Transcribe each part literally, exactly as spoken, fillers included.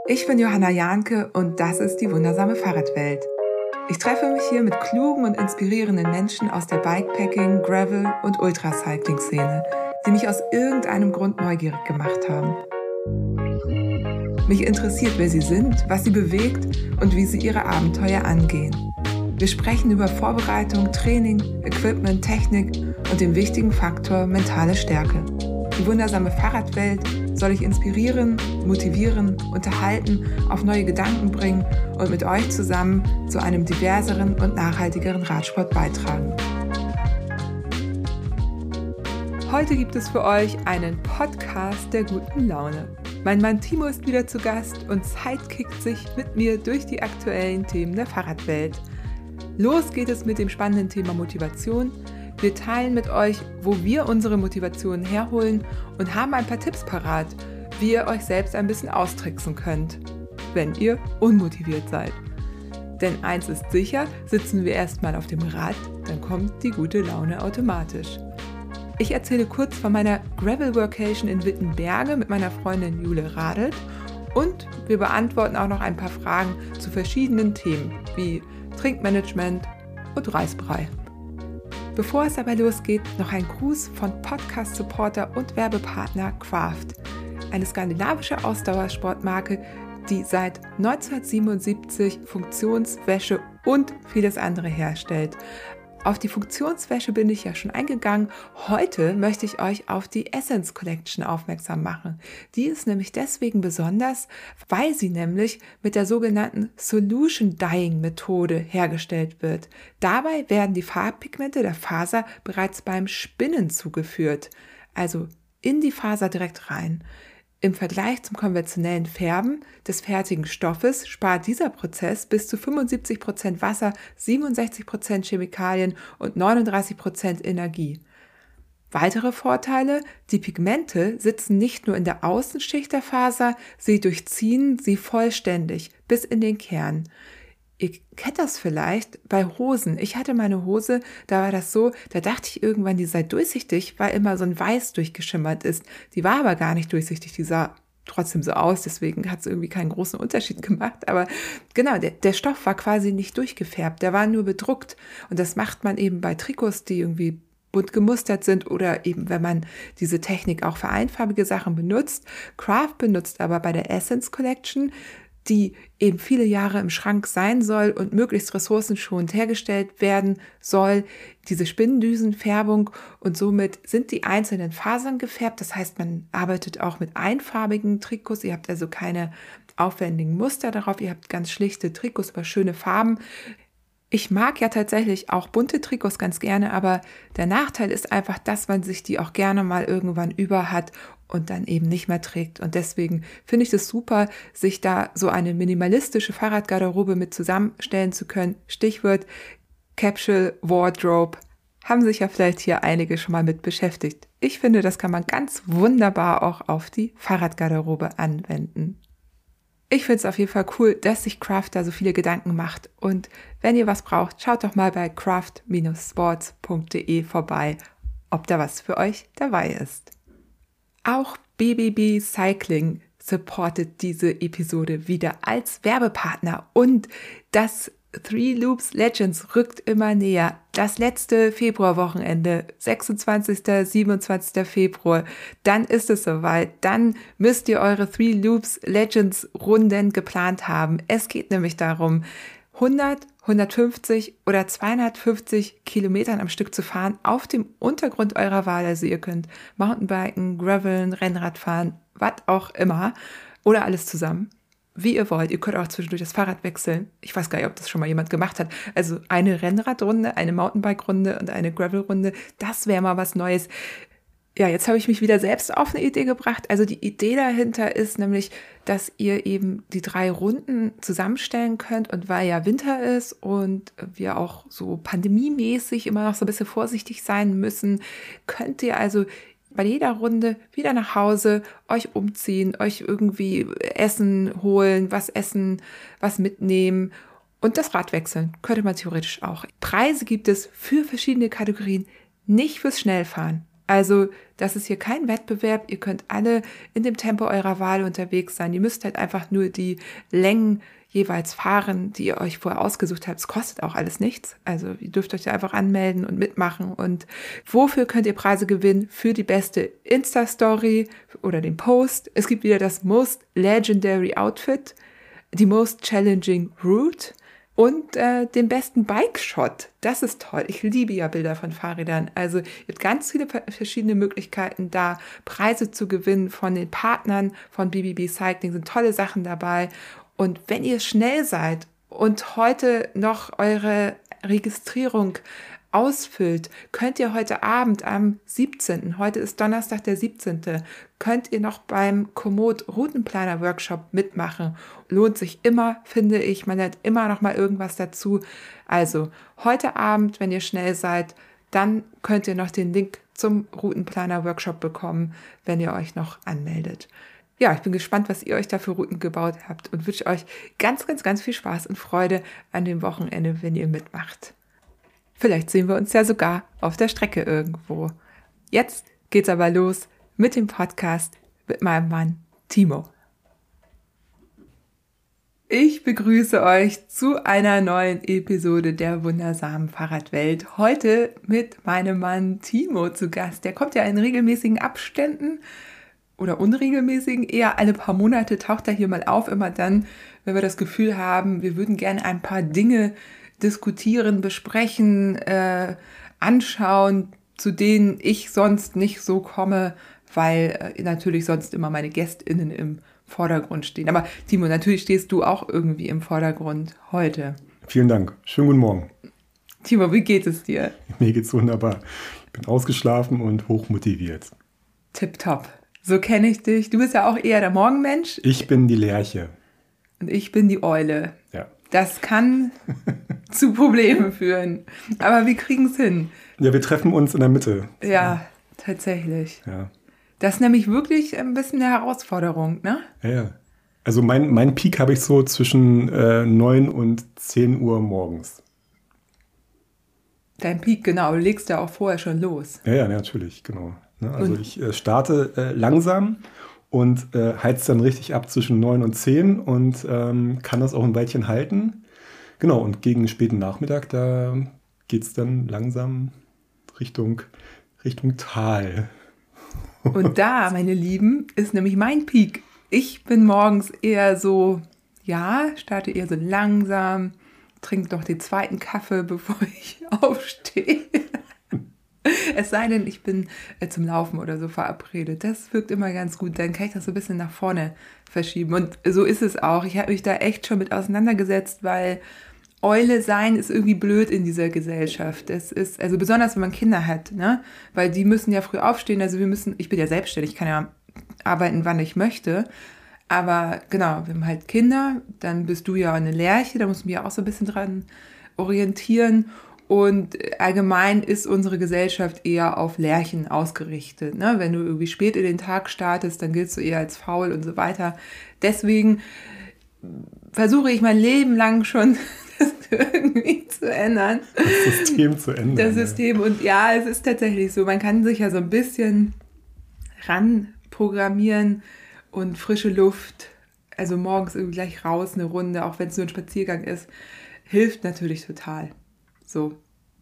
Ich bin Johanna Jahnke und das ist die wundersame Fahrradwelt. Ich treffe mich hier mit klugen und inspirierenden Menschen aus der Bikepacking-, Gravel- und Ultracycling-Szene, die mich aus irgendeinem Grund neugierig gemacht haben. Mich interessiert, wer sie sind, was sie bewegt und wie sie ihre Abenteuer angehen. Wir sprechen über Vorbereitung, Training, Equipment, Technik und den wichtigen Faktor mentale Stärke. Die wundersame Fahrradwelt soll ich inspirieren, motivieren, unterhalten, auf neue Gedanken bringen und mit euch zusammen zu einem diverseren und nachhaltigeren Radsport beitragen. Heute gibt es für euch einen Podcast der guten Laune. Mein Mann Timo ist wieder zu Gast und sidekickt sich mit mir durch die aktuellen Themen der Fahrradwelt. Los geht es mit dem spannenden Thema Motivation. Wir teilen mit euch, wo wir unsere Motivation herholen und haben ein paar Tipps parat, wie ihr euch selbst ein bisschen austricksen könnt, wenn ihr unmotiviert seid. Denn eins ist sicher, sitzen wir erstmal auf dem Rad, dann kommt die gute Laune automatisch. Ich erzähle kurz von meiner Gravel-Workation in Wittenberge mit meiner Freundin Jule Radelt und wir beantworten auch noch ein paar Fragen zu verschiedenen Themen wie Trinkmanagement und Reisbrei. Bevor es aber losgeht, noch ein Gruß von Podcast-Supporter und Werbepartner Craft, eine skandinavische Ausdauersportmarke, die seit neunzehnhundertsiebenundsiebzig Funktionswäsche und vieles andere herstellt. Auf die Funktionswäsche bin ich ja schon eingegangen. Heute möchte ich euch auf die Essence Collection aufmerksam machen. Die ist nämlich deswegen besonders, weil sie nämlich mit der sogenannten Solution Dyeing Methode hergestellt wird. Dabei werden die Farbpigmente der Faser bereits beim Spinnen zugeführt, also in die Faser direkt rein. Im Vergleich zum konventionellen Färben des fertigen Stoffes spart dieser Prozess bis zu fünfundsiebzig Prozent Wasser, siebenundsechzig Prozent Chemikalien und neununddreißig Prozent Energie. Weitere Vorteile: Die Pigmente sitzen nicht nur in der Außenschicht der Faser, sie durchziehen sie vollständig bis in den Kern. Ihr kennt das vielleicht bei Hosen. Ich hatte meine Hose, da war das so, da dachte ich irgendwann, die sei durchsichtig, weil immer so ein Weiß durchgeschimmert ist. Die war aber gar nicht durchsichtig, die sah trotzdem so aus, deswegen hat es irgendwie keinen großen Unterschied gemacht. Aber genau, der, der Stoff war quasi nicht durchgefärbt, der war nur bedruckt. Und das macht man eben bei Trikots, die irgendwie bunt gemustert sind oder eben, wenn man diese Technik auch für einfarbige Sachen benutzt. Craft benutzt aber bei der Essence Collection, die eben viele Jahre im Schrank sein soll und möglichst ressourcenschonend hergestellt werden soll, diese Spinndüsenfärbung, und somit sind die einzelnen Fasern gefärbt. Das heißt, man arbeitet auch mit einfarbigen Trikots. Ihr habt also keine aufwendigen Muster darauf. Ihr habt ganz schlichte Trikots, aber schöne Farben. Ich mag ja tatsächlich auch bunte Trikots ganz gerne, aber der Nachteil ist einfach, dass man sich die auch gerne mal irgendwann über hat und dann eben nicht mehr trägt. Und deswegen finde ich es super, sich da so eine minimalistische Fahrradgarderobe mit zusammenstellen zu können. Stichwort Capsule Wardrobe. Haben sich ja vielleicht hier einige schon mal mit beschäftigt. Ich finde, das kann man ganz wunderbar auch auf die Fahrradgarderobe anwenden. Ich finde es auf jeden Fall cool, dass sich Craft da so viele Gedanken macht. Und wenn ihr was braucht, schaut doch mal bei craft Bindestrich sports punkt de vorbei, ob da was für euch dabei ist. Auch B B B Cycling supportet diese Episode wieder als Werbepartner und das Three Loops Legends rückt immer näher. Das letzte Februarwochenende, sechsundzwanzigsten siebenundzwanzigsten Februar, dann ist es soweit. Dann müsst ihr eure Three Loops Legends Runden geplant haben. Es geht nämlich darum, hundert, hundertfünfzig oder zweihundertfünfzig Kilometern am Stück zu fahren auf dem Untergrund eurer Wahl. Also ihr könnt Mountainbiken, Graveln, Rennrad fahren, was auch immer oder alles zusammen. Wie ihr wollt. Ihr könnt auch zwischendurch das Fahrrad wechseln. Ich weiß gar nicht, ob das schon mal jemand gemacht hat. Also eine Rennradrunde, eine Mountainbike-Runde und eine Gravel-Runde, das wäre mal was Neues. Ja, jetzt habe ich mich wieder selbst auf eine Idee gebracht. Also die Idee dahinter ist nämlich, dass ihr eben die drei Runden zusammenstellen könnt, und weil ja Winter ist und wir auch so pandemiemäßig immer noch so ein bisschen vorsichtig sein müssen, könnt ihr also bei jeder Runde wieder nach Hause, euch umziehen, euch irgendwie Essen holen, was essen, was mitnehmen und das Rad wechseln. Könnte man theoretisch auch. Preise gibt es für verschiedene Kategorien, nicht fürs Schnellfahren. Also das ist hier kein Wettbewerb. Ihr könnt alle in dem Tempo eurer Wahl unterwegs sein. Ihr müsst halt einfach nur die Längen jeweils fahren, die ihr euch vorher ausgesucht habt. Es kostet auch alles nichts. Also ihr dürft euch da einfach anmelden und mitmachen. Und wofür könnt ihr Preise gewinnen? Für die beste Insta-Story oder den Post. Es gibt wieder das Most Legendary Outfit, die Most Challenging Route und äh, den besten Bike-Shot. Das ist toll. Ich liebe ja Bilder von Fahrrädern. Also ihr habt ganz viele verschiedene Möglichkeiten, da Preise zu gewinnen von den Partnern von B B B Cycling. Sind tolle Sachen dabei. Und wenn ihr schnell seid und heute noch eure Registrierung ausfüllt, könnt ihr heute Abend am siebzehnten, heute ist Donnerstag der siebzehnte, könnt ihr noch beim Komoot Routenplaner Workshop mitmachen. Lohnt sich immer, finde ich. Man lernt immer noch mal irgendwas dazu. Also heute Abend, wenn ihr schnell seid, dann könnt ihr noch den Link zum Routenplaner Workshop bekommen, wenn ihr euch noch anmeldet. Ja, ich bin gespannt, was ihr euch da für Routen gebaut habt und wünsche euch ganz, ganz, ganz viel Spaß und Freude an dem Wochenende, wenn ihr mitmacht. Vielleicht sehen wir uns ja sogar auf der Strecke irgendwo. Jetzt geht's aber los mit dem Podcast mit meinem Mann Timo. Ich begrüße euch zu einer neuen Episode der wundersamen Fahrradwelt. Heute mit meinem Mann Timo zu Gast. Der kommt ja in regelmäßigen Abständen oder unregelmäßigen, eher alle paar Monate taucht er hier mal auf. Immer dann, wenn wir das Gefühl haben, wir würden gerne ein paar Dinge diskutieren, besprechen, äh, anschauen, zu denen ich sonst nicht so komme, weil äh, natürlich sonst immer meine GästInnen im Vordergrund stehen. Aber Timo, natürlich stehst du auch irgendwie im Vordergrund heute. Vielen Dank. Schönen guten Morgen. Timo, wie geht es dir? Mir geht's wunderbar. Ich bin ausgeschlafen und hochmotiviert. Tipptopp. So kenne ich dich. Du bist ja auch eher der Morgenmensch. Ich bin die Lerche. Und ich bin die Eule. Ja. Das kann zu Problemen führen. Aber wir kriegen es hin. Ja, wir treffen uns in der Mitte. Ja, tatsächlich. Ja. Das ist nämlich wirklich ein bisschen eine Herausforderung, ne? Ja, ja. Also mein, mein Peak habe ich so zwischen äh, neun und zehn Uhr morgens. Dein Peak, genau. Du legst ja auch vorher schon los. Ja, ja, natürlich, genau. Ne, also und? ich äh, starte äh, langsam und äh, heiz dann richtig ab zwischen neun und zehn und ähm, kann das auch ein Weilchen halten. Genau, und gegen späten Nachmittag, da geht es dann langsam Richtung, Richtung Tal. Und da, meine Lieben, ist nämlich mein Peak. Ich bin morgens eher so, ja, starte eher so langsam, trinke noch den zweiten Kaffee, bevor ich aufstehe. Es sei denn, ich bin äh, zum Laufen oder so verabredet. Das wirkt immer ganz gut. Dann kann ich das so ein bisschen nach vorne verschieben. Und so ist es auch. Ich habe mich da echt schon mit auseinandergesetzt, weil Eule sein ist irgendwie blöd in dieser Gesellschaft. Das ist, also besonders, wenn man Kinder hat, ne? Weil die müssen ja früh aufstehen. Also wir müssen, ich bin ja selbstständig, ich kann ja arbeiten, wann ich möchte. Aber genau, wir haben halt Kinder. Dann bist du ja eine Lerche, da muss man ja auch so ein bisschen dran orientieren. Und allgemein ist unsere Gesellschaft eher auf Lerchen ausgerichtet. Ne? Wenn du irgendwie spät in den Tag startest, dann giltst du eher als faul und so weiter. Deswegen versuche ich mein Leben lang schon, das irgendwie zu ändern. Das System zu ändern. Das System. Und ja, es ist tatsächlich so. Man kann sich ja so ein bisschen ranprogrammieren und frische Luft, also morgens irgendwie gleich raus, eine Runde, auch wenn es nur ein Spaziergang ist, hilft natürlich total. So.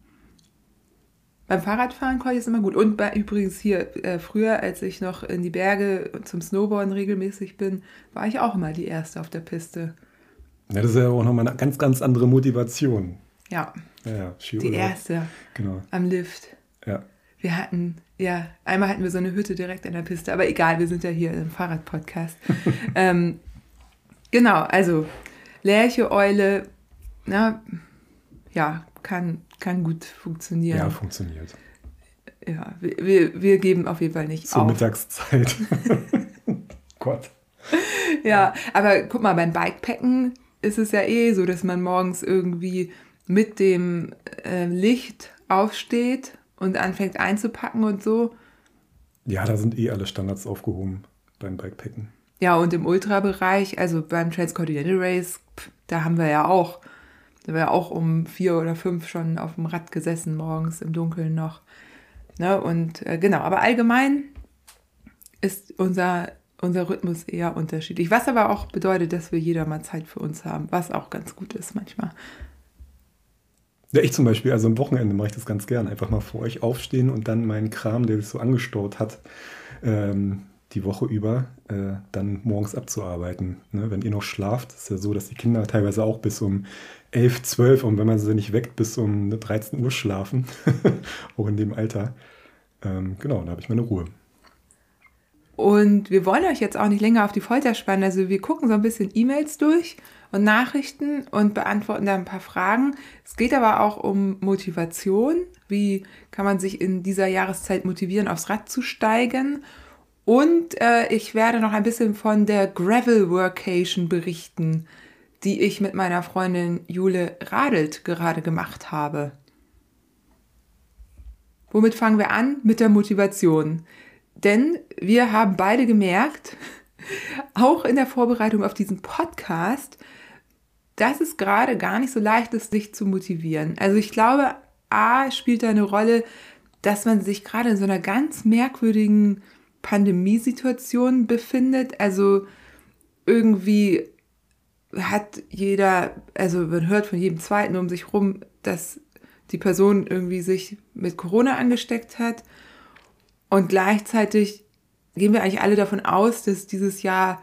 Beim Fahrradfahren konnte ich es immer gut. Und bei, übrigens hier, äh, früher, als ich noch in die Berge zum Snowboarden regelmäßig bin, war ich auch immer die Erste auf der Piste. Ja, das ist ja auch nochmal eine ganz, ganz andere Motivation. Ja, ja, ja die Erste genau. Am Lift. Ja. Wir hatten, ja, einmal hatten wir so eine Hütte direkt an der Piste, aber egal, wir sind ja hier im Fahrradpodcast. ähm, genau, also Lerche, Eule, na, ja, kann, kann gut funktionieren. Ja, funktioniert. Ja, wir, wir geben auf jeden Fall nicht Zur auf. Mittagszeit. Gott. Ja, aber guck mal, beim Bikepacken ist es ja eh so, dass man morgens irgendwie mit dem äh, Licht aufsteht und anfängt einzupacken und so. Ja, da sind eh alle Standards aufgehoben beim Bikepacken. Ja, und im Ultrabereich, also beim Transcontinental Race, pff, da haben wir ja auch, da haben wir ja auch um vier oder fünf schon auf dem Rad gesessen morgens im Dunkeln noch. Ne? Und äh, genau, aber allgemein ist unser, unser Rhythmus eher unterschiedlich. Was aber auch bedeutet, dass wir jeder mal Zeit für uns haben, was auch ganz gut ist manchmal. Ja, ich zum Beispiel, also am Wochenende mache ich das ganz gern. Einfach mal vor euch aufstehen und dann meinen Kram, der sich so angestaut hat, ähm, die Woche über, äh, dann morgens abzuarbeiten. Ne? Wenn ihr noch schlaft, ist ja so, dass die Kinder teilweise auch bis um elf, zwölf und wenn man sie nicht weckt, bis um dreizehn Uhr schlafen. Auch in dem Alter. Ähm, genau, da habe ich meine Ruhe. Und wir wollen euch jetzt auch nicht länger auf die Folter spannen. Also wir gucken so ein bisschen E-Mails durch und Nachrichten und beantworten da ein paar Fragen. Es geht aber auch um Motivation. Wie kann man sich in dieser Jahreszeit motivieren, aufs Rad zu steigen? Und äh, ich werde noch ein bisschen von der Gravel Workation berichten, die ich mit meiner Freundin Jule Radelt gerade gemacht habe. Womit fangen wir an? Mit der Motivation. Denn wir haben beide gemerkt, auch in der Vorbereitung auf diesen Podcast, dass es gerade gar nicht so leicht ist, sich zu motivieren. Also ich glaube, A, spielt da eine Rolle, dass man sich gerade in so einer ganz merkwürdigen Pandemiesituation befindet. Also irgendwie hat jeder, also man hört von jedem Zweiten um sich rum, dass die Person irgendwie sich mit Corona angesteckt hat. Und gleichzeitig gehen wir eigentlich alle davon aus, dass dieses Jahr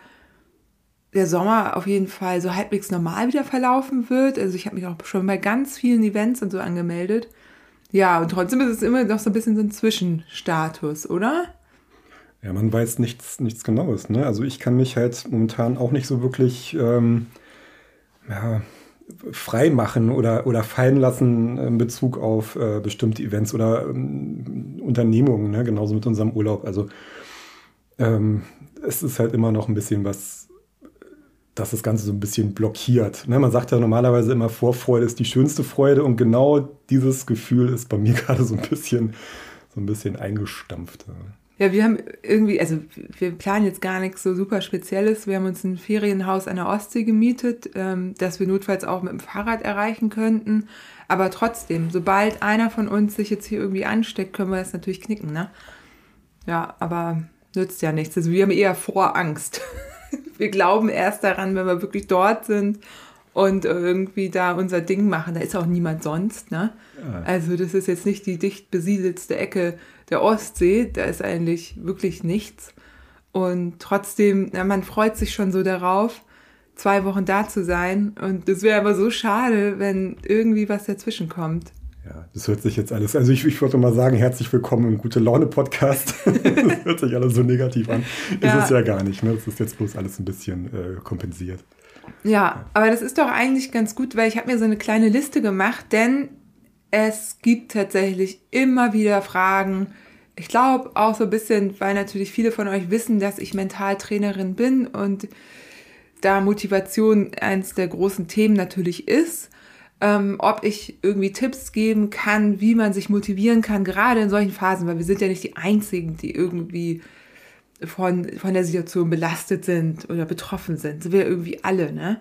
der Sommer auf jeden Fall so halbwegs normal wieder verlaufen wird. Also ich habe mich auch schon bei ganz vielen Events und so angemeldet. Ja, und trotzdem ist es immer noch so ein bisschen so ein Zwischenstatus, oder? Ja, man weiß nichts, nichts Genaues. Ne? Also ich kann mich halt momentan auch nicht so wirklich ähm, ja, frei machen oder, oder fallen lassen in Bezug auf äh, bestimmte Events oder ähm, Unternehmungen, ne? Genauso mit unserem Urlaub. Also ähm, es ist halt immer noch ein bisschen was, dass das Ganze so ein bisschen blockiert. Ne? Man sagt ja normalerweise immer, Vorfreude ist die schönste Freude und genau dieses Gefühl ist bei mir gerade so ein bisschen, so ein bisschen eingestampft. Ja, wir haben irgendwie, also wir planen jetzt gar nichts so super Spezielles. Wir haben uns ein Ferienhaus an der Ostsee gemietet, ähm, das wir notfalls auch mit dem Fahrrad erreichen könnten. Aber trotzdem, sobald einer von uns sich jetzt hier irgendwie ansteckt, können wir das natürlich knicken, ne? Ja, aber nützt ja nichts. Also wir haben eher Vorangst. Wir glauben erst daran, wenn wir wirklich dort sind und irgendwie da unser Ding machen. Da ist auch niemand sonst, ne? Ja. Also das ist jetzt nicht die dicht besiedelste Ecke der Ostsee. Da ist eigentlich wirklich nichts. Und trotzdem, na, man freut sich schon so darauf, zwei Wochen da zu sein. Und es wäre aber so schade, wenn irgendwie was dazwischen kommt. Ja, das hört sich jetzt alles, also ich, ich würde mal sagen, herzlich willkommen im Gute-Laune-Podcast. Das hört sich alles so negativ an. Ja. Ist es ja gar nicht, ne? Das ist jetzt bloß alles ein bisschen äh, kompensiert. Ja, aber das ist doch eigentlich ganz gut, weil ich habe mir so eine kleine Liste gemacht, denn es gibt tatsächlich immer wieder Fragen. Ich glaube auch so ein bisschen, weil natürlich viele von euch wissen, dass ich Mentaltrainerin bin und da Motivation eins der großen Themen natürlich ist. Ähm, ob ich irgendwie Tipps geben kann, wie man sich motivieren kann, gerade in solchen Phasen, weil wir sind ja nicht die Einzigen, die irgendwie von, von der Situation belastet sind oder betroffen sind. Sind wir irgendwie alle, ne?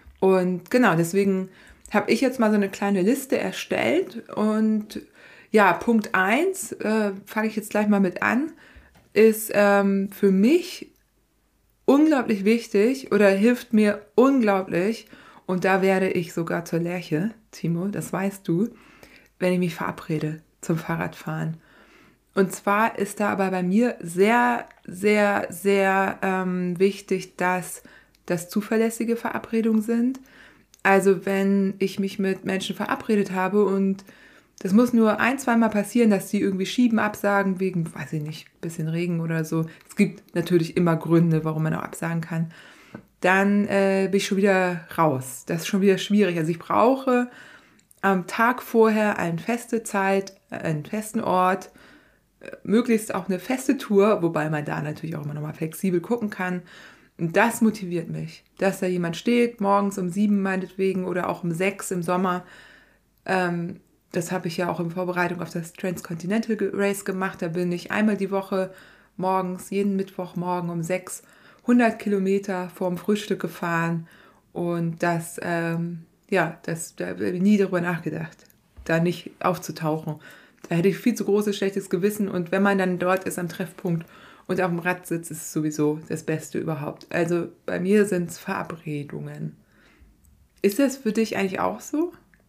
Und genau, deswegen habe ich jetzt mal so eine kleine Liste erstellt und ja, Punkt eins, äh, fange ich jetzt gleich mal mit an, ist ähm, für mich unglaublich wichtig oder hilft mir unglaublich. Und da werde ich sogar zur Lerche, Timo, das weißt du, wenn ich mich verabrede zum Fahrradfahren. Und zwar ist da aber bei mir sehr, sehr, sehr ähm, wichtig, dass das zuverlässige Verabredungen sind. Also wenn ich mich mit Menschen verabredet habe und das muss nur ein, zweimal passieren, dass die irgendwie schieben, absagen wegen, weiß ich nicht, bisschen Regen oder so. Es gibt natürlich immer Gründe, warum man auch absagen kann. Dann äh, bin ich schon wieder raus. Das ist schon wieder schwierig. Also ich brauche am Tag vorher eine feste Zeit, einen festen Ort, äh, möglichst auch eine feste Tour, wobei man da natürlich auch immer nochmal flexibel gucken kann. Und das motiviert mich, dass da jemand steht, morgens um sieben meinetwegen oder auch um sechs im Sommer. Ähm, das habe ich ja auch in Vorbereitung auf das Transcontinental Race gemacht. Da bin ich einmal die Woche morgens, jeden Mittwochmorgen um sechs hundert Kilometer vorm Frühstück gefahren und das, ähm, ja, das, da habe ich nie darüber nachgedacht, da nicht aufzutauchen. Da hätte ich viel zu großes, schlechtes Gewissen. Und wenn man dann dort ist am Treffpunkt und auf dem Rad sitzt, ist es sowieso das Beste überhaupt. Also bei mir sind es Verabredungen. Ist das für dich eigentlich auch so?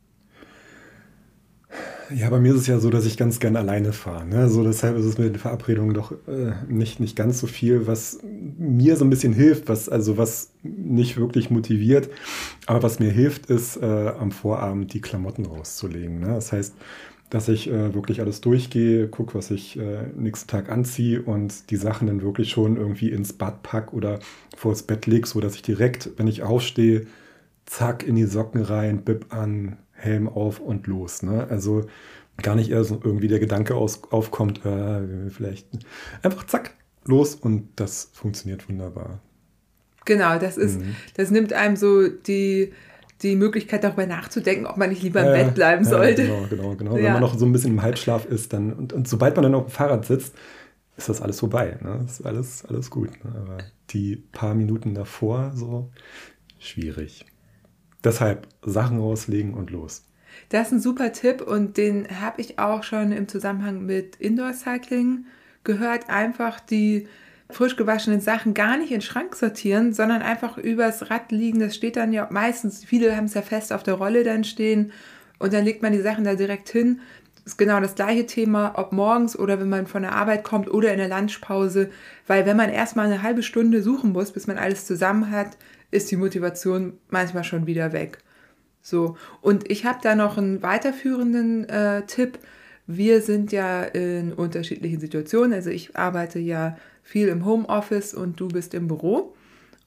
Ja, bei mir ist es ja so, dass ich ganz gern alleine fahre. Ne? So, deshalb ist es mit den Verabredungen doch äh, nicht, nicht ganz so viel, was mir so ein bisschen hilft, was also was nicht wirklich motiviert. Aber was mir hilft, ist äh, am Vorabend die Klamotten rauszulegen. Ne? Das heißt, dass ich äh, wirklich alles durchgehe, gucke, was ich äh, nächsten Tag anziehe und die Sachen dann wirklich schon irgendwie ins Bad pack oder vors Bett lege, so dass ich direkt, wenn ich aufstehe, zack, in die Socken rein, Bib an, Helm auf und los. Ne? Also gar nicht erst so irgendwie der Gedanke aus, aufkommt, äh, vielleicht einfach zack, los und das funktioniert wunderbar. Genau, das ist, mhm. das nimmt einem so die, die Möglichkeit darüber nachzudenken, ob man nicht lieber im äh, Bett bleiben ja, sollte. Genau, genau, genau. Ja. Wenn man noch so ein bisschen im Halbschlaf ist, dann und, und sobald man dann auf dem Fahrrad sitzt, ist das alles vorbei. Ne? Das ist alles, alles gut. Ne? Aber die paar Minuten davor, so schwierig. Deshalb Sachen rauslegen und los. Das ist ein super Tipp und den habe ich auch schon im Zusammenhang mit Indoor-Cycling gehört. Einfach die frisch gewaschenen Sachen gar nicht in den Schrank sortieren, sondern einfach übers Rad liegen. Das steht dann ja meistens, viele haben es ja fest auf der Rolle dann stehen und dann legt man die Sachen da direkt hin. Das ist genau das gleiche Thema, ob morgens oder wenn man von der Arbeit kommt oder in der Lunchpause. Weil wenn man erstmal eine halbe Stunde suchen muss, bis man alles zusammen hat, ist die Motivation manchmal schon wieder weg. So, und ich habe da noch einen weiterführenden äh, Tipp. Wir sind ja in unterschiedlichen Situationen. Also ich arbeite ja viel im Homeoffice und du bist im Büro.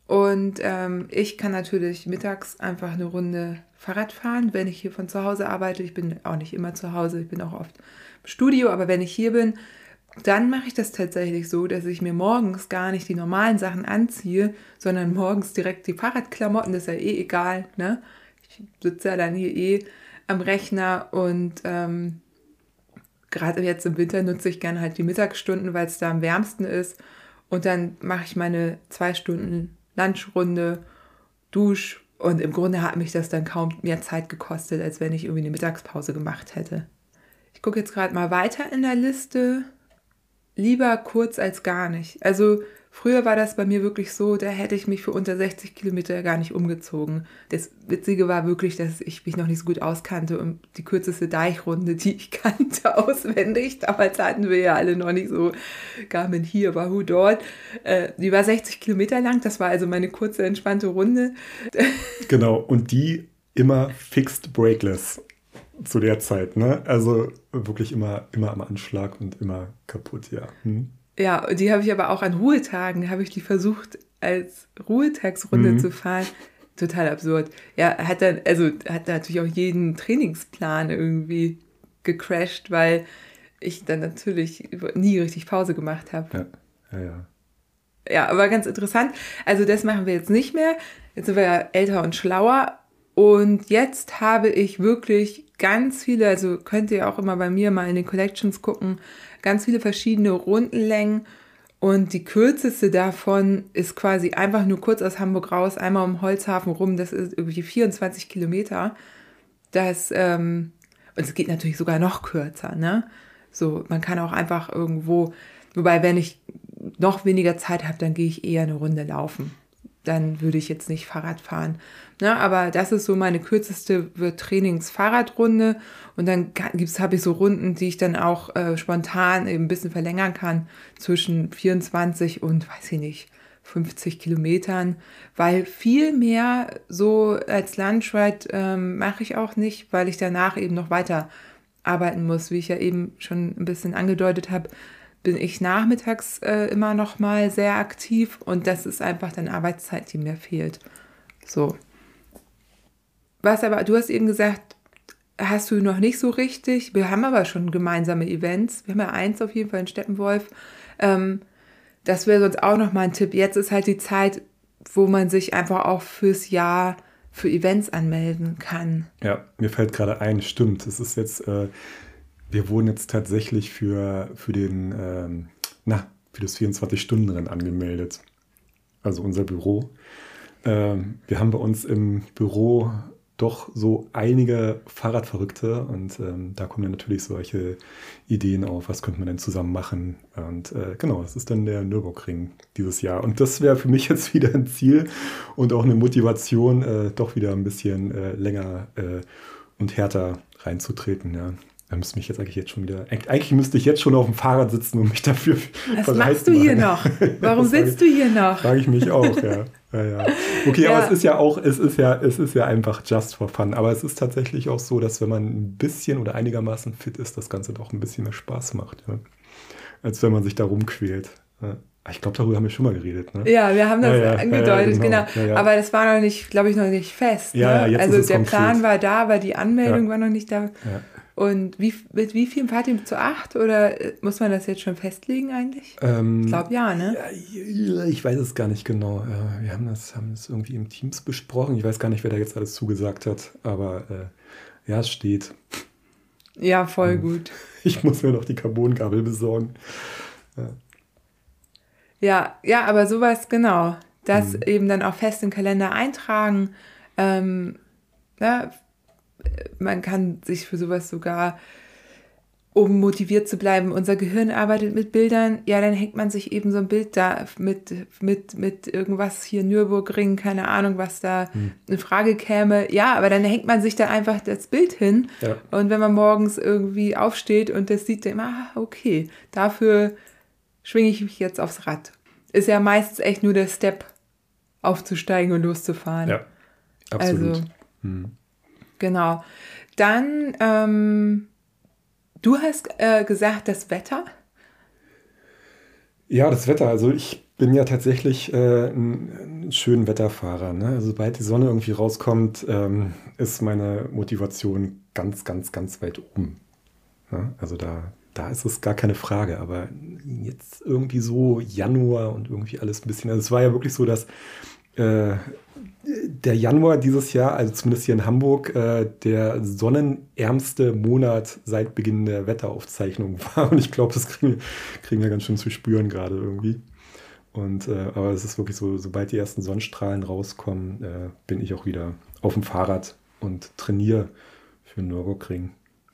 Und ähm, ich kann natürlich mittags einfach eine Runde Fahrrad fahren, wenn ich hier von zu Hause arbeite. Ich bin auch nicht immer zu Hause, ich bin auch oft im Studio, aber wenn ich hier bin, dann mache ich das tatsächlich so, dass ich mir morgens gar nicht die normalen Sachen anziehe, sondern morgens direkt die Fahrradklamotten, das ist ja eh egal, ne? Ich sitze ja dann hier eh am Rechner und ähm, gerade jetzt im Winter nutze ich gerne halt die Mittagsstunden, weil es da am wärmsten ist und dann mache ich meine zwei Stunden Lunchrunde, Dusch und im Grunde hat mich das dann kaum mehr Zeit gekostet, als wenn ich irgendwie eine Mittagspause gemacht hätte. Ich gucke jetzt gerade mal weiter in der Liste. Lieber kurz als gar nicht. Also früher war das bei mir wirklich so, da hätte ich mich für unter sechzig Kilometer gar nicht umgezogen. Das Witzige war wirklich, dass ich mich noch nicht so gut auskannte und die kürzeste Deichrunde, die ich kannte, auswendig. Damals hatten wir ja alle noch nicht so Garmin hier, Wahoo dort. Äh, die war sechzig Kilometer lang, das war also meine kurze, entspannte Runde. Genau, und die immer fixed brakeless. Zu der Zeit, ne? Also wirklich immer, immer am Anschlag und immer kaputt, ja. Hm. Ja, und die habe ich aber auch an Ruhetagen, habe ich die versucht, als Ruhetagsrunde mhm. zu fahren. Total absurd. Ja, hat dann, also hat natürlich auch jeden Trainingsplan irgendwie gecrashed, weil ich dann natürlich nie richtig Pause gemacht habe. Ja, ja, ja. Ja, aber ganz interessant. Also das machen wir jetzt nicht mehr. Jetzt sind wir ja älter und schlauer. Und jetzt habe ich wirklich ganz viele, also könnt ihr auch immer bei mir mal in den Collections gucken, ganz viele verschiedene Rundenlängen und die kürzeste davon ist quasi einfach nur kurz aus Hamburg raus, einmal um Holzhafen rum, das ist irgendwie vierundzwanzig Kilometer. Das, ähm, und es geht natürlich sogar noch kürzer, ne? So, man kann auch einfach irgendwo, wobei wenn ich noch weniger Zeit habe, dann gehe ich eher eine Runde laufen. Dann würde ich jetzt nicht Fahrrad fahren. Ne, aber das ist so meine kürzeste Trainings-Fahrradrunde. Und dann habe ich so Runden, die ich dann auch äh, spontan eben ein bisschen verlängern kann, zwischen vierundzwanzig und, weiß ich nicht, fünfzig Kilometern. Weil viel mehr so als Lunchride ähm, mache ich auch nicht, weil ich danach eben noch weiter arbeiten muss. Wie ich ja eben schon ein bisschen angedeutet habe, bin ich nachmittags äh, immer noch mal sehr aktiv und das ist einfach dann Arbeitszeit, die mir fehlt. So. Was aber, du hast eben gesagt, hast du noch nicht so richtig. Wir haben aber schon gemeinsame Events. Wir haben ja eins auf jeden Fall in Steppenwolf. Ähm, das wäre sonst auch noch mal ein Tipp. Jetzt ist halt die Zeit, wo man sich einfach auch fürs Jahr für Events anmelden kann. Ja, mir fällt gerade ein, stimmt. Es ist jetzt... Äh Wir wurden jetzt tatsächlich für, für, den, ähm, na, für das vierundzwanzig-Stunden-Rennen angemeldet. Also unser Büro. Ähm, wir haben bei uns im Büro doch so einige Fahrradverrückte und ähm, da kommen dann natürlich solche Ideen auf, was könnte man denn zusammen machen. Und äh, genau, es ist dann der Nürburgring dieses Jahr. Und das wäre für mich jetzt wieder ein Ziel und auch eine Motivation, äh, doch wieder ein bisschen äh, länger äh, und härter reinzutreten, ja. Da müsste mich jetzt eigentlich jetzt schon wieder. Eigentlich müsste ich jetzt schon auf dem Fahrrad sitzen und mich dafür. Was machst du hier noch? Warum sitzt du hier noch? Frage ich mich auch, ja. ja, ja. Okay, ja. aber es ist ja auch, es ist ja, es ist ja einfach just for fun. Aber es ist tatsächlich auch so, dass wenn man ein bisschen oder einigermaßen fit ist, das Ganze doch ein bisschen mehr Spaß macht, ja. Als wenn man sich da rumquält. Ja. Ich glaube, darüber haben wir schon mal geredet. Ne? Ja, wir haben das ja, ja, angedeutet, ja, genau. genau. Ja, ja. Aber das war noch nicht, glaube ich, noch nicht fest. Ja, ne? jetzt Also ist es der konkret. Plan war da, aber die Anmeldung ja. war noch nicht da. Ja. Und wie, mit wie vielen fahrt ihr zu acht? Oder muss man das jetzt schon festlegen eigentlich? Ähm, ich glaube ja, ne? Ja, ich weiß es gar nicht genau. Wir haben das, haben das irgendwie im Teams besprochen. Ich weiß gar nicht, wer da jetzt alles zugesagt hat. Aber äh, ja, es steht. Ja, voll ähm, gut. Ich muss mir noch die Carbongabel besorgen. Ja. Ja, ja, aber sowas, genau. Das mhm. eben dann auch fest in den Kalender eintragen. Ähm, ja, man kann sich für sowas sogar, um motiviert zu bleiben, unser Gehirn arbeitet mit Bildern, ja, dann hängt man sich eben so ein Bild da mit, mit, mit irgendwas hier, Nürburgring, keine Ahnung, was da hm. in Frage käme. Ja, aber dann hängt man sich da einfach das Bild hin. Ja. Und wenn man morgens irgendwie aufsteht und das sieht, dann immer, ah, okay, dafür schwinge ich mich jetzt aufs Rad. Ist ja meistens echt nur der Step, aufzusteigen und loszufahren. Ja, absolut. Also, hm. Genau. Dann, ähm, du hast äh, gesagt, das Wetter? Ja, das Wetter. Also ich bin ja tatsächlich äh, ein, ein schöner Wetterfahrer. Ne? Also sobald die Sonne irgendwie rauskommt, ähm, ist meine Motivation ganz, ganz, ganz weit oben. Ja? Also da, da ist es gar keine Frage. Aber jetzt irgendwie so Januar und irgendwie alles ein bisschen. Also es war ja wirklich so, dass äh, der Januar dieses Jahr, also zumindest hier in Hamburg, äh, der sonnenärmste Monat seit Beginn der Wetteraufzeichnung war. Und ich glaube, das kriegen, kriegen wir ganz schön zu spüren gerade irgendwie. Und, äh, aber es ist wirklich so, sobald die ersten Sonnenstrahlen rauskommen, äh, bin ich auch wieder auf dem Fahrrad und trainiere für den Nürburgring.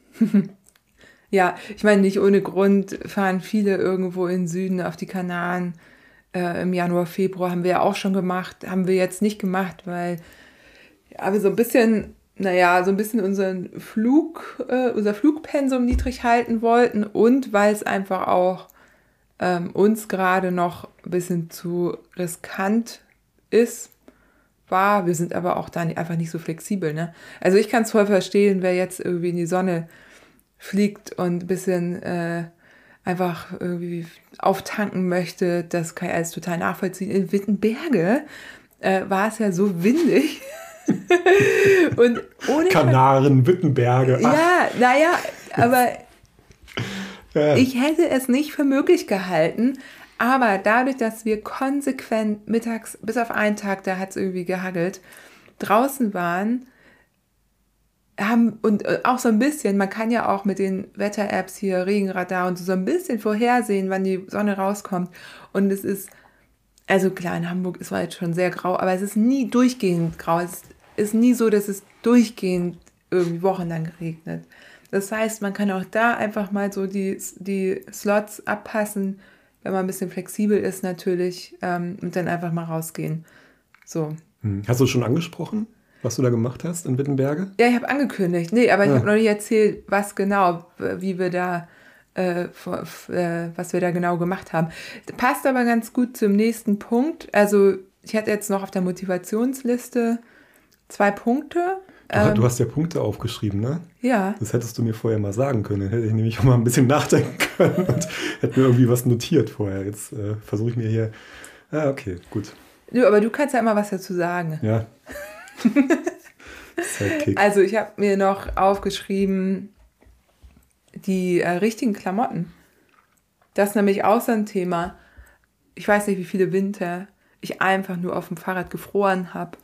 Ja, ich meine, nicht ohne Grund fahren viele irgendwo in den Süden auf die Kanaren. Äh, Im Januar, Februar haben wir ja auch schon gemacht, haben wir jetzt nicht gemacht, weil ja, wir so ein bisschen, naja, so ein bisschen unseren Flug, äh, unser Flugpensum niedrig halten wollten und weil es einfach auch ähm, uns gerade noch ein bisschen zu riskant ist, war. Wir sind aber auch da einfach nicht so flexibel, ne? Also ich kann es voll verstehen, wer jetzt irgendwie in die Sonne fliegt und ein bisschen äh, einfach irgendwie auftanken möchte, das kann ich alles total nachvollziehen. In Wittenberge äh, war es ja so windig. Und ohne Kanaren, Wittenberge. Ach. Ja, naja, aber ja. Ich hätte es nicht für möglich gehalten, aber dadurch, dass wir konsequent mittags, bis auf einen Tag, da hat es irgendwie gehagelt, draußen waren, haben und auch so ein bisschen, man kann ja auch mit den Wetter-Apps hier, Regenradar und so, so ein bisschen vorhersehen, wann die Sonne rauskommt. Und es ist, also klar, in Hamburg ist es jetzt schon sehr grau, aber es ist nie durchgehend grau. Es ist nie so, dass es durchgehend irgendwie wochenlang regnet. Das heißt, man kann auch da einfach mal so die, die Slots abpassen, wenn man ein bisschen flexibel ist natürlich, ähm, und dann einfach mal rausgehen. So. Hast du schon angesprochen, was du da gemacht hast in Wittenberge? Ja, ich habe angekündigt. Nee, aber ich ah. habe noch nicht erzählt, was genau, wie wir da, äh, äh, was wir da genau gemacht haben. Passt aber ganz gut zum nächsten Punkt. Also ich hatte jetzt noch auf der Motivationsliste zwei Punkte. Du, ähm, du hast ja Punkte aufgeschrieben, ne? Ja. Das hättest du mir vorher mal sagen können. Dann hätte ich nämlich auch mal ein bisschen nachdenken können und hätte mir irgendwie was notiert vorher. Jetzt äh, versuche ich mir hier... Ah, okay, gut. Du, aber du kannst ja immer was dazu sagen. Ja. Sidekick. Also ich habe mir noch aufgeschrieben, die äh, richtigen Klamotten. Das ist nämlich auch so ein Thema. Ich weiß nicht, wie viele Winter ich einfach nur auf dem Fahrrad gefroren habe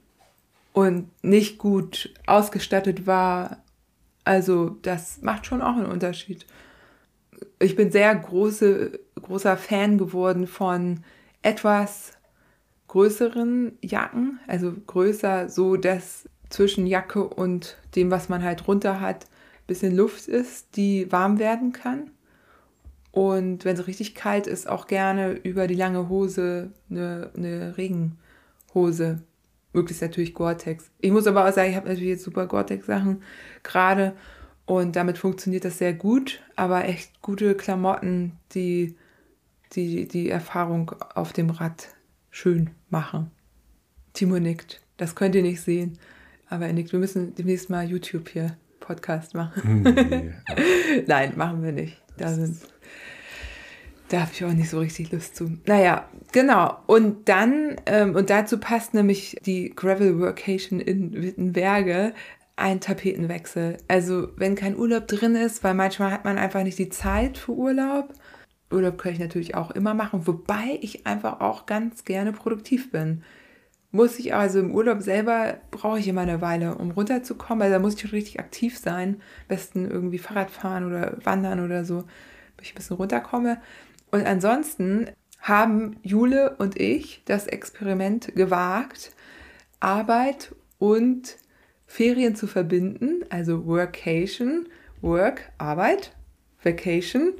und nicht gut ausgestattet war. Also das macht schon auch einen Unterschied. Ich bin sehr große, großer Fan geworden von etwas größeren Jacken, also größer, so dass zwischen Jacke und dem, was man halt runter hat, ein bisschen Luft ist, die warm werden kann. Und wenn es richtig kalt ist, auch gerne über die lange Hose eine, eine Regenhose. Möglichst natürlich Gore-Tex. Ich muss aber auch sagen, ich habe natürlich jetzt super Gore-Tex-Sachen gerade und damit funktioniert das sehr gut. Aber echt gute Klamotten, die die, die Erfahrung auf dem Rad schön machen. Timo nickt. Das könnt ihr nicht sehen. Aber er nickt. Wir müssen demnächst mal YouTube hier Podcast machen. Nee. Nein, machen wir nicht. Da sind... Da habe ich auch nicht so richtig Lust zu. Naja, genau. Und dann, ähm, und dazu passt nämlich die Gravel Workation in Wittenberge, ein Tapetenwechsel. Also wenn kein Urlaub drin ist, weil manchmal hat man einfach nicht die Zeit für Urlaub. Urlaub kann ich natürlich auch immer machen, wobei ich einfach auch ganz gerne produktiv bin. Muss ich also im Urlaub selber, brauche ich immer eine Weile, um runterzukommen. Also da muss ich richtig aktiv sein. Am besten irgendwie Fahrrad fahren oder wandern oder so, bis ich ein bisschen runterkomme. Und ansonsten haben Jule und ich das Experiment gewagt, Arbeit und Ferien zu verbinden, also Workation, Work, Arbeit, Vacation,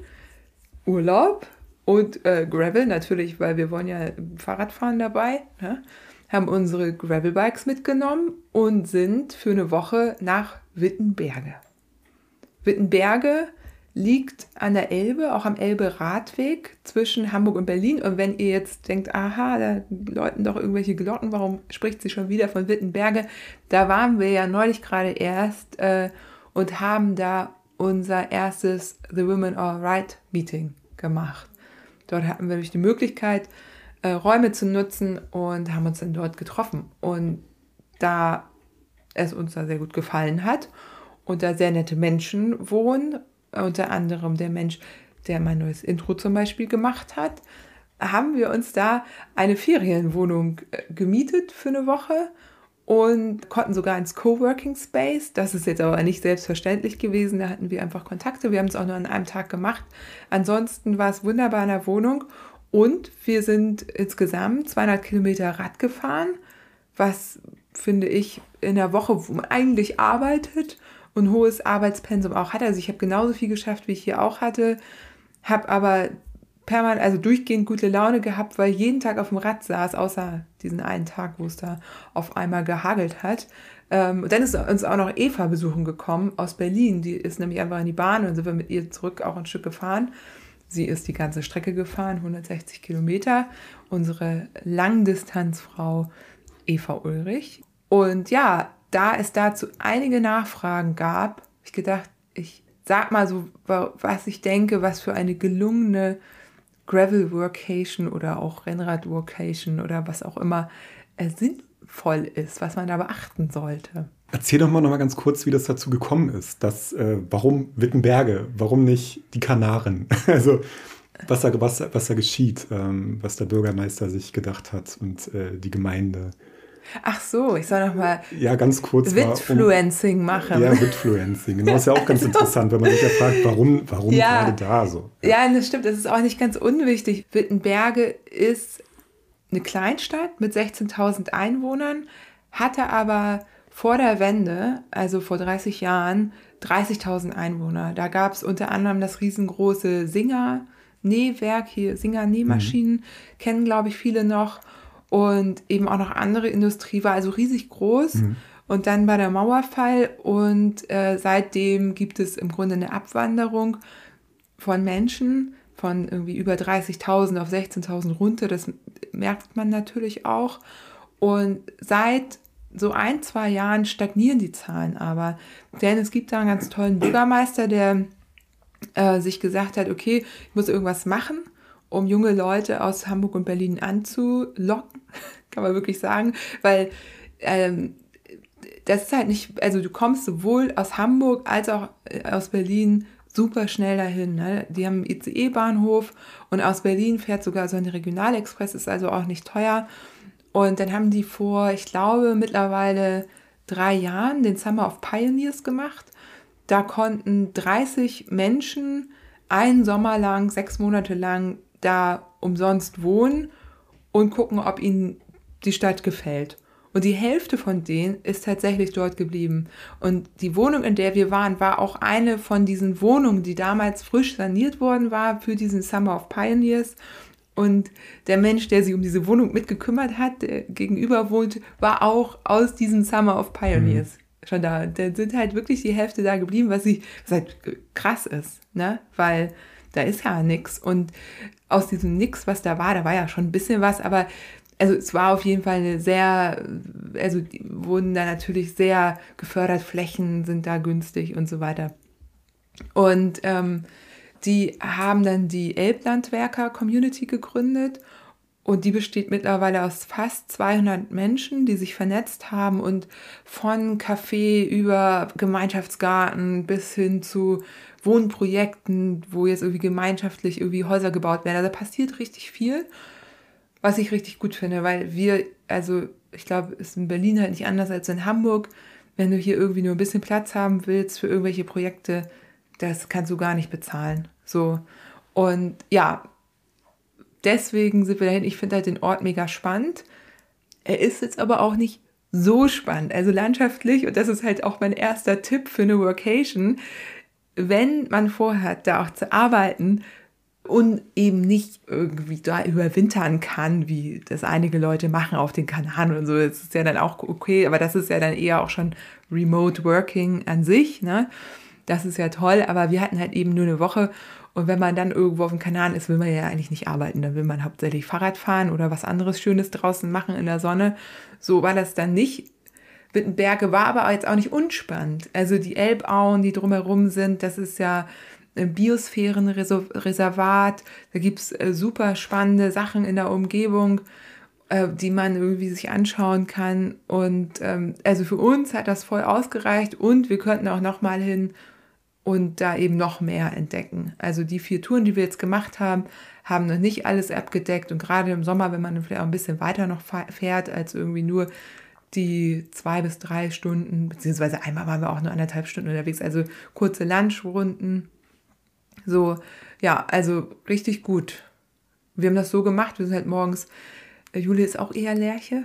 Urlaub und äh, Gravel, natürlich, weil wir wollen ja Fahrradfahren dabei, ne? Haben unsere Gravelbikes mitgenommen und sind für eine Woche nach Wittenberge. Wittenberge liegt an der Elbe, auch am Elbe-Radweg zwischen Hamburg und Berlin. Und wenn ihr jetzt denkt, aha, da läuten doch irgendwelche Glocken, warum spricht sie schon wieder von Wittenberge? Da waren wir ja neulich gerade erst äh, und haben da unser erstes The Women Are Right Meeting gemacht. Dort hatten wir nämlich die Möglichkeit, äh, Räume zu nutzen und haben uns dann dort getroffen. Und da es uns da sehr gut gefallen hat und da sehr nette Menschen wohnen, unter anderem der Mensch, der mein neues Intro zum Beispiel gemacht hat, haben wir uns da eine Ferienwohnung gemietet für eine Woche und konnten sogar ins Coworking Space. Das ist jetzt aber nicht selbstverständlich gewesen, da hatten wir einfach Kontakte. Wir haben es auch nur an einem Tag gemacht. Ansonsten war es wunderbar in der Wohnung und wir sind insgesamt zweihundert Kilometer Rad gefahren, was, finde ich, in der Woche, wo man eigentlich arbeitet und hohes Arbeitspensum auch hatte. Also ich habe genauso viel geschafft, wie ich hier auch hatte, habe aber permanent, also durchgehend gute Laune gehabt, weil jeden Tag auf dem Rad saß, außer diesen einen Tag, wo es da auf einmal gehagelt hat. Ähm, und dann ist uns auch noch Eva besuchen gekommen aus Berlin. Die ist nämlich einfach in die Bahn und sind wir mit ihr zurück auch ein Stück gefahren. Sie ist die ganze Strecke gefahren, hundertsechzig Kilometer. Unsere Langdistanzfrau Eva Ulrich. Und ja, da es dazu einige Nachfragen gab, habe ich gedacht, ich sag mal so, was ich denke, was für eine gelungene Gravel-Workation oder auch Rennrad-Workation oder was auch immer äh, sinnvoll ist, was man da beachten sollte. Erzähl doch mal noch mal ganz kurz, wie das dazu gekommen ist. Dass, äh, warum Wittenberge? Warum nicht die Kanaren? Also was da, was, was da geschieht, ähm, was der Bürgermeister sich gedacht hat und äh, die Gemeinde. Ach so, ich soll noch mal ja, ganz kurz Witfluencing um, machen. Ja, Witfluencing. Genau, ist ja auch ganz interessant, wenn man sich ja fragt, warum, warum ja, gerade da so. Ja. ja, das stimmt, das ist auch nicht ganz unwichtig. Wittenberge ist eine Kleinstadt mit sechzehntausend Einwohnern, hatte aber vor der Wende, also vor dreißig Jahren, dreißigtausend Einwohner. Da gab es unter anderem das riesengroße Singer-Nähwerk, hier Singer-Nähmaschinen, mhm. kennen, glaube ich, viele noch. Und eben auch noch andere Industrie, war also riesig groß. Mhm. Und dann war der Mauerfall und äh, seitdem gibt es im Grunde eine Abwanderung von Menschen, von irgendwie über dreißigtausend auf sechzehntausend runter. Das merkt man natürlich auch. Und seit so ein, zwei Jahren stagnieren die Zahlen aber. Denn es gibt da einen ganz tollen Bürgermeister, der äh, sich gesagt hat, okay, ich muss irgendwas machen, um junge Leute aus Hamburg und Berlin anzulocken, kann man wirklich sagen, weil ähm, das ist halt nicht, also du kommst sowohl aus Hamburg als auch aus Berlin super schnell dahin, ne? Die haben einen I C E-Bahnhof und aus Berlin fährt sogar so ein Regionalexpress, ist also auch nicht teuer. Und dann haben die vor, ich glaube, mittlerweile drei Jahren den Summer of Pioneers gemacht. Da konnten dreißig Menschen einen Sommer lang, sechs Monate lang da umsonst wohnen und gucken, ob ihnen die Stadt gefällt. Und die Hälfte von denen ist tatsächlich dort geblieben. Und die Wohnung, in der wir waren, war auch eine von diesen Wohnungen, die damals frisch saniert worden war für diesen Summer of Pioneers. Und der Mensch, der sich um diese Wohnung mitgekümmert hat, der gegenüber wohnt, war auch aus diesem Summer of Pioneers mhm. schon da. Da sind halt wirklich die Hälfte da geblieben, was, ich, was halt krass ist, ne? Weil da ist ja nichts. Und aus diesem Nix, was da war, da war ja schon ein bisschen was, aber also es war auf jeden Fall eine sehr, also die wurden da natürlich sehr gefördert, Flächen sind da günstig und so weiter. Und ähm, die haben dann die Elblandwerker-Community gegründet und die besteht mittlerweile aus fast zweihundert Menschen, die sich vernetzt haben und von Café über Gemeinschaftsgarten bis hin zu Wohnprojekten, wo jetzt irgendwie gemeinschaftlich irgendwie Häuser gebaut werden. Also da passiert richtig viel, was ich richtig gut finde, weil wir, also ich glaube, ist in Berlin halt nicht anders als in Hamburg. Wenn du hier irgendwie nur ein bisschen Platz haben willst für irgendwelche Projekte, das kannst du gar nicht bezahlen. So. Und ja, deswegen sind wir dahin. Ich finde halt den Ort mega spannend. Er ist jetzt aber auch nicht so spannend. Also landschaftlich, und das ist halt auch mein erster Tipp für eine Workation, wenn man vorhat, da auch zu arbeiten und eben nicht irgendwie da überwintern kann, wie das einige Leute machen auf den Kanaren und so. Das ist ja dann auch okay, aber das ist ja dann eher auch schon Remote Working an sich, ne? Das ist ja toll, aber wir hatten halt eben nur eine Woche und wenn man dann irgendwo auf dem Kanal ist, will man ja eigentlich nicht arbeiten. Dann will man hauptsächlich Fahrrad fahren oder was anderes Schönes draußen machen in der Sonne. So war das dann nicht. Wittenberge war aber jetzt auch nicht unspannend. Also die Elbauen, die drumherum sind, das ist ja ein Biosphärenreservat. Da gibt es äh, super spannende Sachen in der Umgebung, äh, die man irgendwie sich anschauen kann. Und ähm, also für uns hat das voll ausgereicht und wir könnten auch nochmal hin und da eben noch mehr entdecken. Also die vier Touren, die wir jetzt gemacht haben, haben noch nicht alles abgedeckt. Und gerade im Sommer, wenn man vielleicht auch ein bisschen weiter noch fährt, als irgendwie nur die zwei bis drei Stunden, beziehungsweise einmal waren wir auch nur anderthalb Stunden unterwegs, also kurze Lunchrunden. So, ja, also richtig gut. Wir haben das so gemacht, wir sind halt morgens, äh, Julia ist auch eher Lerche.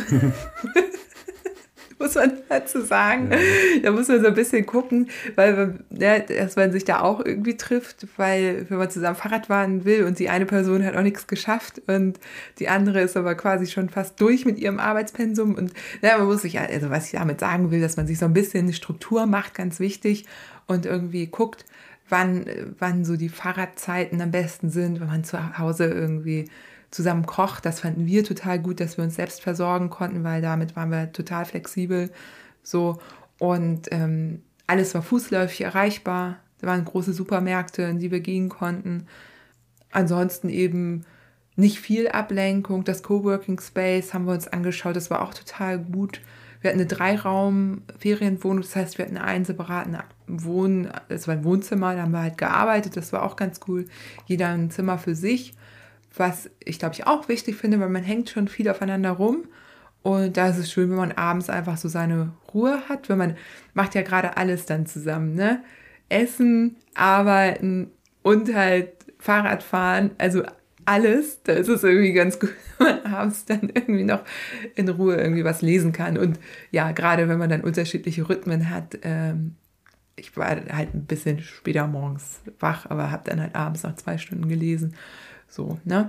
Muss man dazu sagen. Ja. Da muss man so ein bisschen gucken, weil ja, dass man sich da auch irgendwie trifft, weil wenn man zusammen Fahrrad fahren will und die eine Person hat auch nichts geschafft und die andere ist aber quasi schon fast durch mit ihrem Arbeitspensum und ja, man muss sich, also was ich damit sagen will, dass man sich so ein bisschen eine Struktur macht, ganz wichtig und irgendwie guckt, wann, wann so die Fahrradzeiten am besten sind, wenn man zu Hause irgendwie zusammen kocht. Das fanden wir total gut, dass wir uns selbst versorgen konnten, weil damit waren wir total flexibel. So. Und ähm, alles war fußläufig erreichbar. Da waren große Supermärkte, in die wir gehen konnten. Ansonsten eben nicht viel Ablenkung. Das Coworking Space haben wir uns angeschaut. Das war auch total gut. Wir hatten eine Dreiraum-Ferienwohnung. Das heißt, wir hatten einen separaten Wohn, es war ein Wohnzimmer, da haben wir halt gearbeitet. Das war auch ganz cool. Jeder ein Zimmer für sich. Was ich, glaube ich, auch wichtig finde, weil man hängt schon viel aufeinander rum. Und da ist es schön, wenn man abends einfach so seine Ruhe hat. Wenn man macht ja gerade alles dann zusammen, ne? Essen, arbeiten und halt Fahrrad fahren. Also alles. Da ist es irgendwie ganz gut, wenn man abends dann irgendwie noch in Ruhe irgendwie was lesen kann. Und ja, gerade wenn man dann unterschiedliche Rhythmen hat. Ähm, ich war halt ein bisschen später morgens wach, aber habe dann halt abends noch zwei Stunden gelesen. So, ne?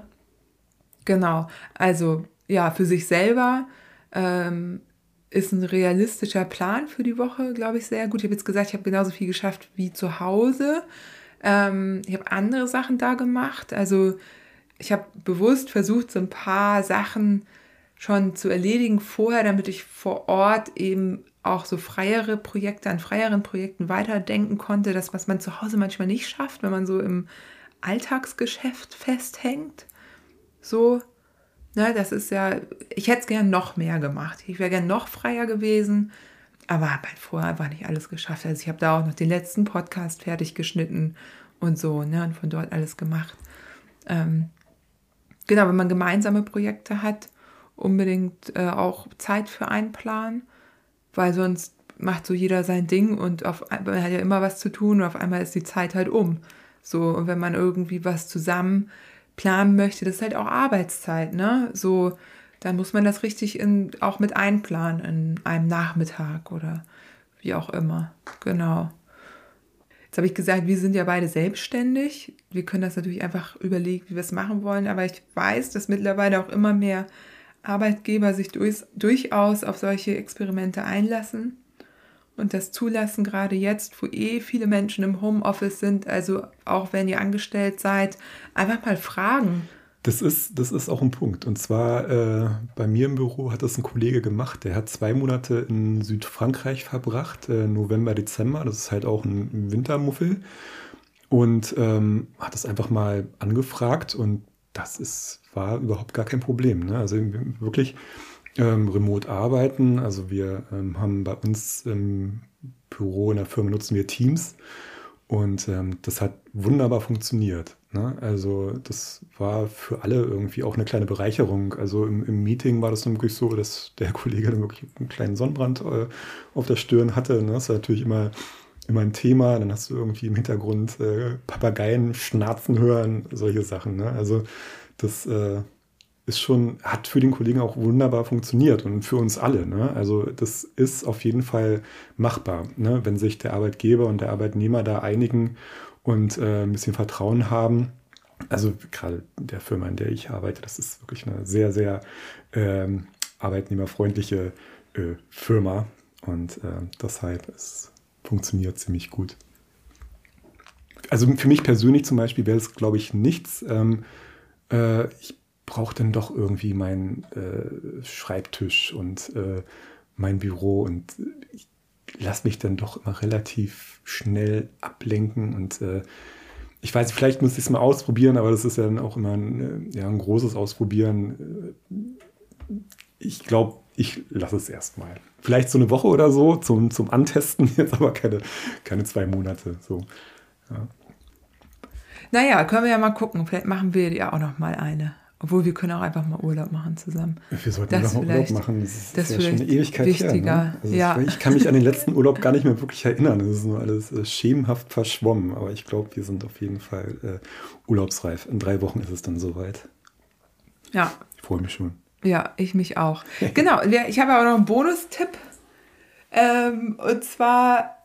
Genau, also ja, für sich selber ähm, ist ein realistischer Plan für die Woche, glaube ich, sehr gut. Ich habe jetzt gesagt, ich habe genauso viel geschafft wie zu Hause. Ähm, ich habe andere Sachen da gemacht. Also ich habe bewusst versucht, so ein paar Sachen schon zu erledigen vorher, damit ich vor Ort eben auch so freiere Projekte, an freieren Projekten weiterdenken konnte. Das, was man zu Hause manchmal nicht schafft, wenn man so im Alltagsgeschäft festhängt. So, ne, das ist ja, ich hätte es gern noch mehr gemacht. Ich wäre gern noch freier gewesen, aber habe halt vorher einfach nicht alles geschafft. Also ich habe da auch noch den letzten Podcast fertig geschnitten und so, ne, und von dort alles gemacht. Ähm, genau, wenn man gemeinsame Projekte hat, unbedingt äh, auch Zeit für einplanen, weil sonst macht so jeder sein Ding und auf, man hat ja immer was zu tun und auf einmal ist die Zeit halt um. So, und wenn man irgendwie was zusammen planen möchte, das ist halt auch Arbeitszeit, ne? So, dann muss man das richtig in, auch mit einplanen in einem Nachmittag oder wie auch immer. Genau. Jetzt habe ich gesagt, wir sind ja beide selbstständig. Wir können das natürlich einfach überlegen, wie wir es machen wollen. Aber ich weiß, dass mittlerweile auch immer mehr Arbeitgeber sich durch, durchaus auf solche Experimente einlassen und das zulassen, gerade jetzt, wo eh viele Menschen im Homeoffice sind. Also auch wenn ihr angestellt seid, einfach mal fragen. Das ist, das ist auch ein Punkt. Und zwar äh, bei mir im Büro hat das ein Kollege gemacht. Der hat zwei Monate in Südfrankreich verbracht, äh, November, Dezember. Das ist halt auch ein Wintermuffel. Und ähm, hat das einfach mal angefragt. Und das ist, war überhaupt gar kein Problem. Ne? Also wirklich ähm, remote arbeiten. Also wir ähm, haben bei uns im Büro in der Firma nutzen wir Teams. Und ähm, das hat wunderbar funktioniert. Ne? Also das war für alle irgendwie auch eine kleine Bereicherung. Also im, im Meeting war das dann wirklich so, dass der Kollege dann wirklich einen kleinen Sonnenbrand äh, auf der Stirn hatte. Ne? Das war natürlich immer, immer ein Thema. Dann hast du irgendwie im Hintergrund äh, Papageien schnarzen hören, solche Sachen. Ne? Also das äh, ist schon, hat für den Kollegen auch wunderbar funktioniert und für uns alle. Ne? Also das ist auf jeden Fall machbar, ne? Wenn sich der Arbeitgeber und der Arbeitnehmer da einigen und äh, ein bisschen Vertrauen haben. Also gerade der Firma, in der ich arbeite, das ist wirklich eine sehr, sehr ähm, arbeitnehmerfreundliche äh, Firma und äh, deshalb es funktioniert ziemlich gut. Also für mich persönlich zum Beispiel wäre es, glaube ich, nichts. Ähm, äh, ich brauche dann doch irgendwie meinen äh, Schreibtisch und äh, mein Büro und ich lasse mich dann doch immer relativ schnell ablenken und äh, ich weiß, vielleicht muss ich es mal ausprobieren, aber das ist ja dann auch immer ein, ja, ein großes Ausprobieren. Ich glaube, ich lasse es erstmal. Vielleicht so eine Woche oder so zum, zum Antesten, jetzt aber keine, keine zwei Monate. So. Ja. Naja, können wir ja mal gucken. Vielleicht machen wir ja auch noch mal eine. Obwohl, wir können auch einfach mal Urlaub machen zusammen. Wir sollten das einfach mal Urlaub machen. Das ist, das ist ja schon eine Ewigkeit wichtiger. her. Ne? Also ja. Ich kann mich an den letzten Urlaub gar nicht mehr wirklich erinnern. Das ist nur alles äh, schemenhaft verschwommen. Aber ich glaube, wir sind auf jeden Fall äh, urlaubsreif. In drei Wochen ist es dann soweit. Ja. Ich freue mich schon. Ja, ich mich auch. Genau, ich habe aber noch einen Bonustipp. Ähm, und zwar,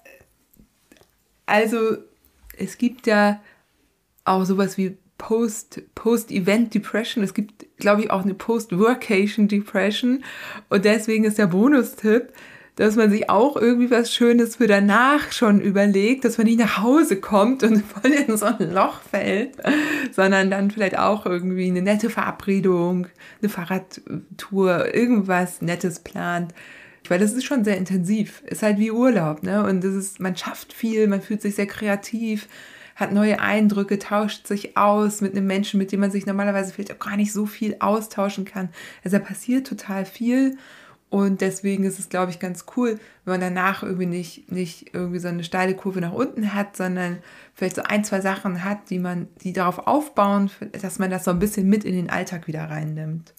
also es gibt ja auch sowas wie Post, Post-Event-Depression. Es gibt, glaube ich, auch eine Post-Workation-Depression. Und deswegen ist der Bonustipp, dass man sich auch irgendwie was Schönes für danach schon überlegt, dass man nicht nach Hause kommt und voll in so ein Loch fällt, sondern dann vielleicht auch irgendwie eine nette Verabredung, eine Fahrradtour, irgendwas Nettes plant. Weil das ist schon sehr intensiv. Ist halt wie Urlaub, ne? Und das ist, man schafft viel, man fühlt sich sehr kreativ, hat neue Eindrücke, tauscht sich aus mit einem Menschen, mit dem man sich normalerweise vielleicht auch gar nicht so viel austauschen kann. Also da passiert total viel und deswegen ist es, glaube ich, ganz cool, wenn man danach irgendwie nicht, nicht irgendwie so eine steile Kurve nach unten hat, sondern vielleicht so ein, zwei Sachen hat, die man, die darauf aufbauen, dass man das so ein bisschen mit in den Alltag wieder reinnimmt.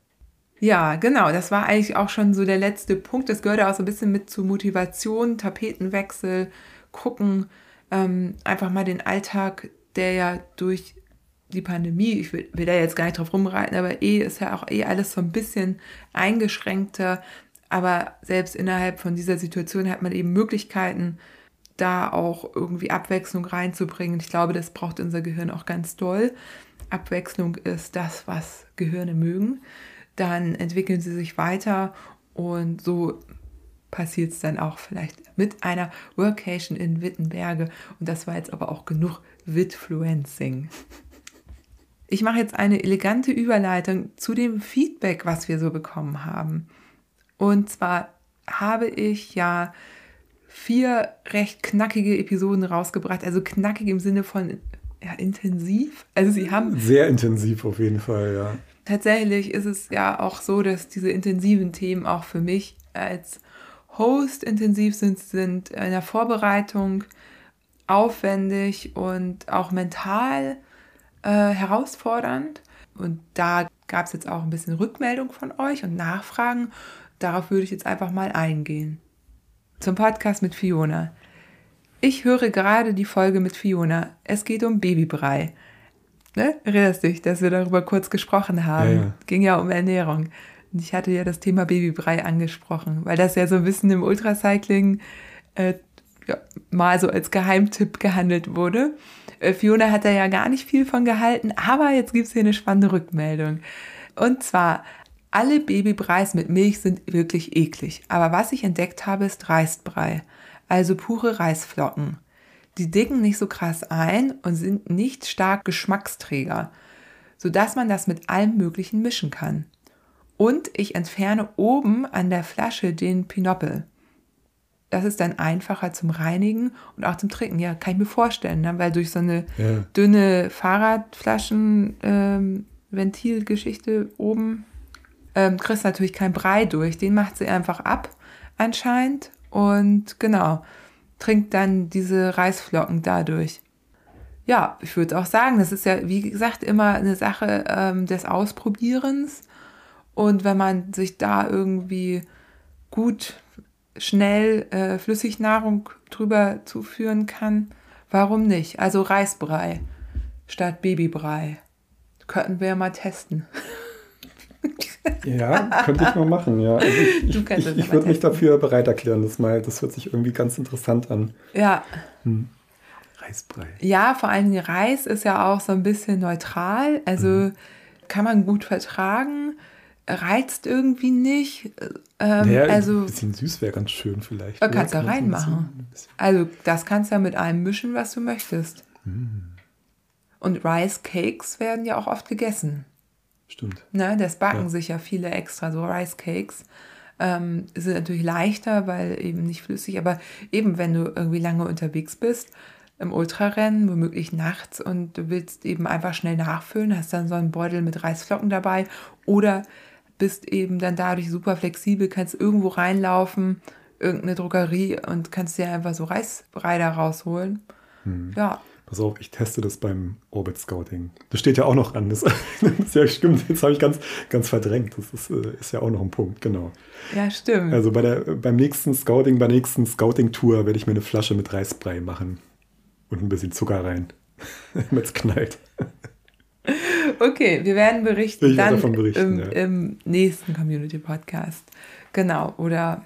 Ja, genau, das war eigentlich auch schon so der letzte Punkt. Das gehört auch so ein bisschen mit zu Motivation, Tapetenwechsel, gucken, Ähm, einfach mal den Alltag, der ja durch die Pandemie, ich will, will da jetzt gar nicht drauf rumreiten, aber eh ist ja auch eh alles so ein bisschen eingeschränkter, aber selbst innerhalb von dieser Situation hat man eben Möglichkeiten, da auch irgendwie Abwechslung reinzubringen. Ich glaube, das braucht unser Gehirn auch ganz doll. Abwechslung ist das, was Gehirne mögen. Dann entwickeln sie sich weiter und so passiert es dann auch vielleicht mit einer Workation in Wittenberge. Und das war jetzt aber auch genug Witfluencing. Ich mache jetzt eine elegante Überleitung zu dem Feedback, was wir so bekommen haben. Und zwar habe ich ja vier recht knackige Episoden rausgebracht. Also knackig im Sinne von ja, intensiv. Also sie haben... Sehr intensiv auf jeden Fall, ja. Tatsächlich ist es ja auch so, dass diese intensiven Themen auch für mich als Host intensiv sind, sind in der Vorbereitung aufwendig und auch mental äh, herausfordernd. Und da gab es jetzt auch ein bisschen Rückmeldung von euch und Nachfragen. Darauf würde ich jetzt einfach mal eingehen. Zum Podcast mit Fiona. Ich höre gerade die Folge mit Fiona. Es geht um Babybrei. Ne? Erinnerst dich, dass wir darüber kurz gesprochen haben? Ja, ja. Ging ja um Ernährung. Und ich hatte ja das Thema Babybrei angesprochen, weil das ja so ein bisschen im Ultracycling äh, ja, mal so als Geheimtipp gehandelt wurde. Äh, Fiona hat da ja gar nicht viel von gehalten, aber jetzt gibt es hier eine spannende Rückmeldung. Und zwar, alle Babybreis mit Milch sind wirklich eklig. Aber was ich entdeckt habe, ist Reisbrei, also pure Reisflocken. Die dicken nicht so krass ein und sind nicht stark Geschmacksträger, sodass man das mit allem Möglichen mischen kann. Und ich entferne oben an der Flasche den Pinoppel. Das ist dann einfacher zum Reinigen und auch zum Trinken. Ja, kann ich mir vorstellen, ne? Weil durch so eine ja. dünne Fahrradflaschen-Ventilgeschichte ähm, oben ähm, kriegst du natürlich keinen Brei durch. Den macht sie einfach ab anscheinend und genau, trinkt dann diese Reisflocken dadurch. Ja, ich würde auch sagen, das ist ja, wie gesagt, immer eine Sache ähm, des Ausprobierens. Und wenn man sich da irgendwie gut, schnell äh, Flüssignahrung drüber zuführen kann, warum nicht? Also Reisbrei statt Babybrei. Könnten wir ja mal testen. Ja, könnte ich mal machen, ja. Also ich ich, ich, ich würde mich dafür bereit erklären, das mal. Das hört sich irgendwie ganz interessant an. Ja. Hm. Reisbrei. Ja, vor allem Reis ist ja auch so ein bisschen neutral. Also mhm. kann man gut vertragen. Reizt irgendwie nicht. Ähm, naja, also, ein bisschen süß wäre ganz schön vielleicht. Du kannst da reinmachen. Also das kannst du ja mit allem mischen, was du möchtest. Mm. Und Rice Cakes werden ja auch oft gegessen. Stimmt. Ne, das backen ja. sich ja viele extra, so Rice Cakes. Ähm, sind natürlich leichter, weil eben nicht flüssig. Aber eben, wenn du irgendwie lange unterwegs bist, im Ultrarennen, womöglich nachts und du willst eben einfach schnell nachfüllen, hast dann so einen Beutel mit Reisflocken dabei oder bist eben dann dadurch super flexibel, kannst irgendwo reinlaufen, irgendeine Drogerie und kannst dir einfach so Reisbrei da rausholen. Hm. Ja. Pass auf, ich teste das beim Orbit Scouting. Das steht ja auch noch an. Das, das ja stimmt, jetzt habe ich ganz, ganz verdrängt. Das ist, ist ja auch noch ein Punkt, genau. Ja, stimmt. Also bei der, beim nächsten Scouting, bei der nächsten Scouting-Tour werde ich mir eine Flasche mit Reisbrei machen. Und ein bisschen Zucker rein, damit es knallt. Okay, wir werden berichten ich dann davon berichten, im, ja. im nächsten Community-Podcast. Genau, oder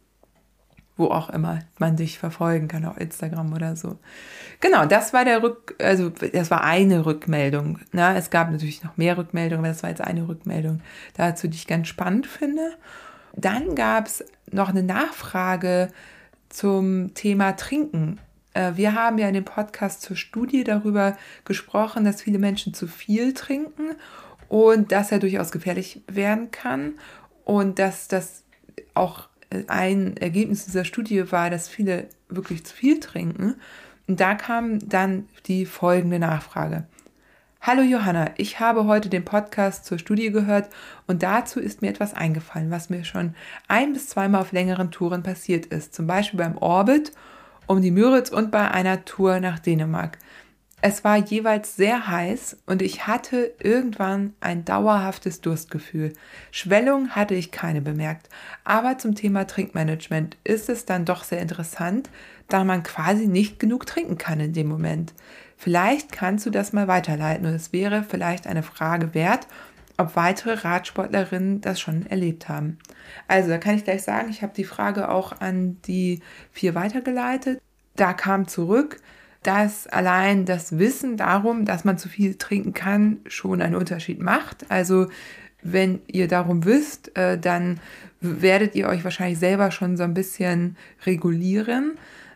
wo auch immer man dich verfolgen kann, auf Instagram oder so. Genau, das war der Rück, also das war eine Rückmeldung. Ne? Es gab natürlich noch mehr Rückmeldungen, aber das war jetzt eine Rückmeldung dazu, die ich ganz spannend finde. Dann gab es noch eine Nachfrage zum Thema Trinken. Wir haben ja in dem Podcast zur Studie darüber gesprochen, dass viele Menschen zu viel trinken und dass er durchaus gefährlich werden kann und dass das auch ein Ergebnis dieser Studie war, dass viele wirklich zu viel trinken. Und da kam dann die folgende Nachfrage. Hallo Johanna, ich habe heute den Podcast zur Studie gehört und dazu ist mir etwas eingefallen, was mir schon ein- bis zweimal auf längeren Touren passiert ist, zum Beispiel beim Orbit, um die Müritz und bei einer Tour nach Dänemark. Es war jeweils sehr heiß und ich hatte irgendwann ein dauerhaftes Durstgefühl. Schwellung hatte ich keine bemerkt, aber zum Thema Trinkmanagement ist es dann doch sehr interessant, da man quasi nicht genug trinken kann in dem Moment. Vielleicht kannst du das mal weiterleiten und es wäre vielleicht eine Frage wert, ob weitere Radsportlerinnen das schon erlebt haben. Also da kann ich gleich sagen, ich habe die Frage auch an die vier weitergeleitet. Da kam zurück, dass allein das Wissen darum, dass man zu viel trinken kann, schon einen Unterschied macht. Also wenn ihr darum wisst, dann werdet ihr euch wahrscheinlich selber schon so ein bisschen regulieren.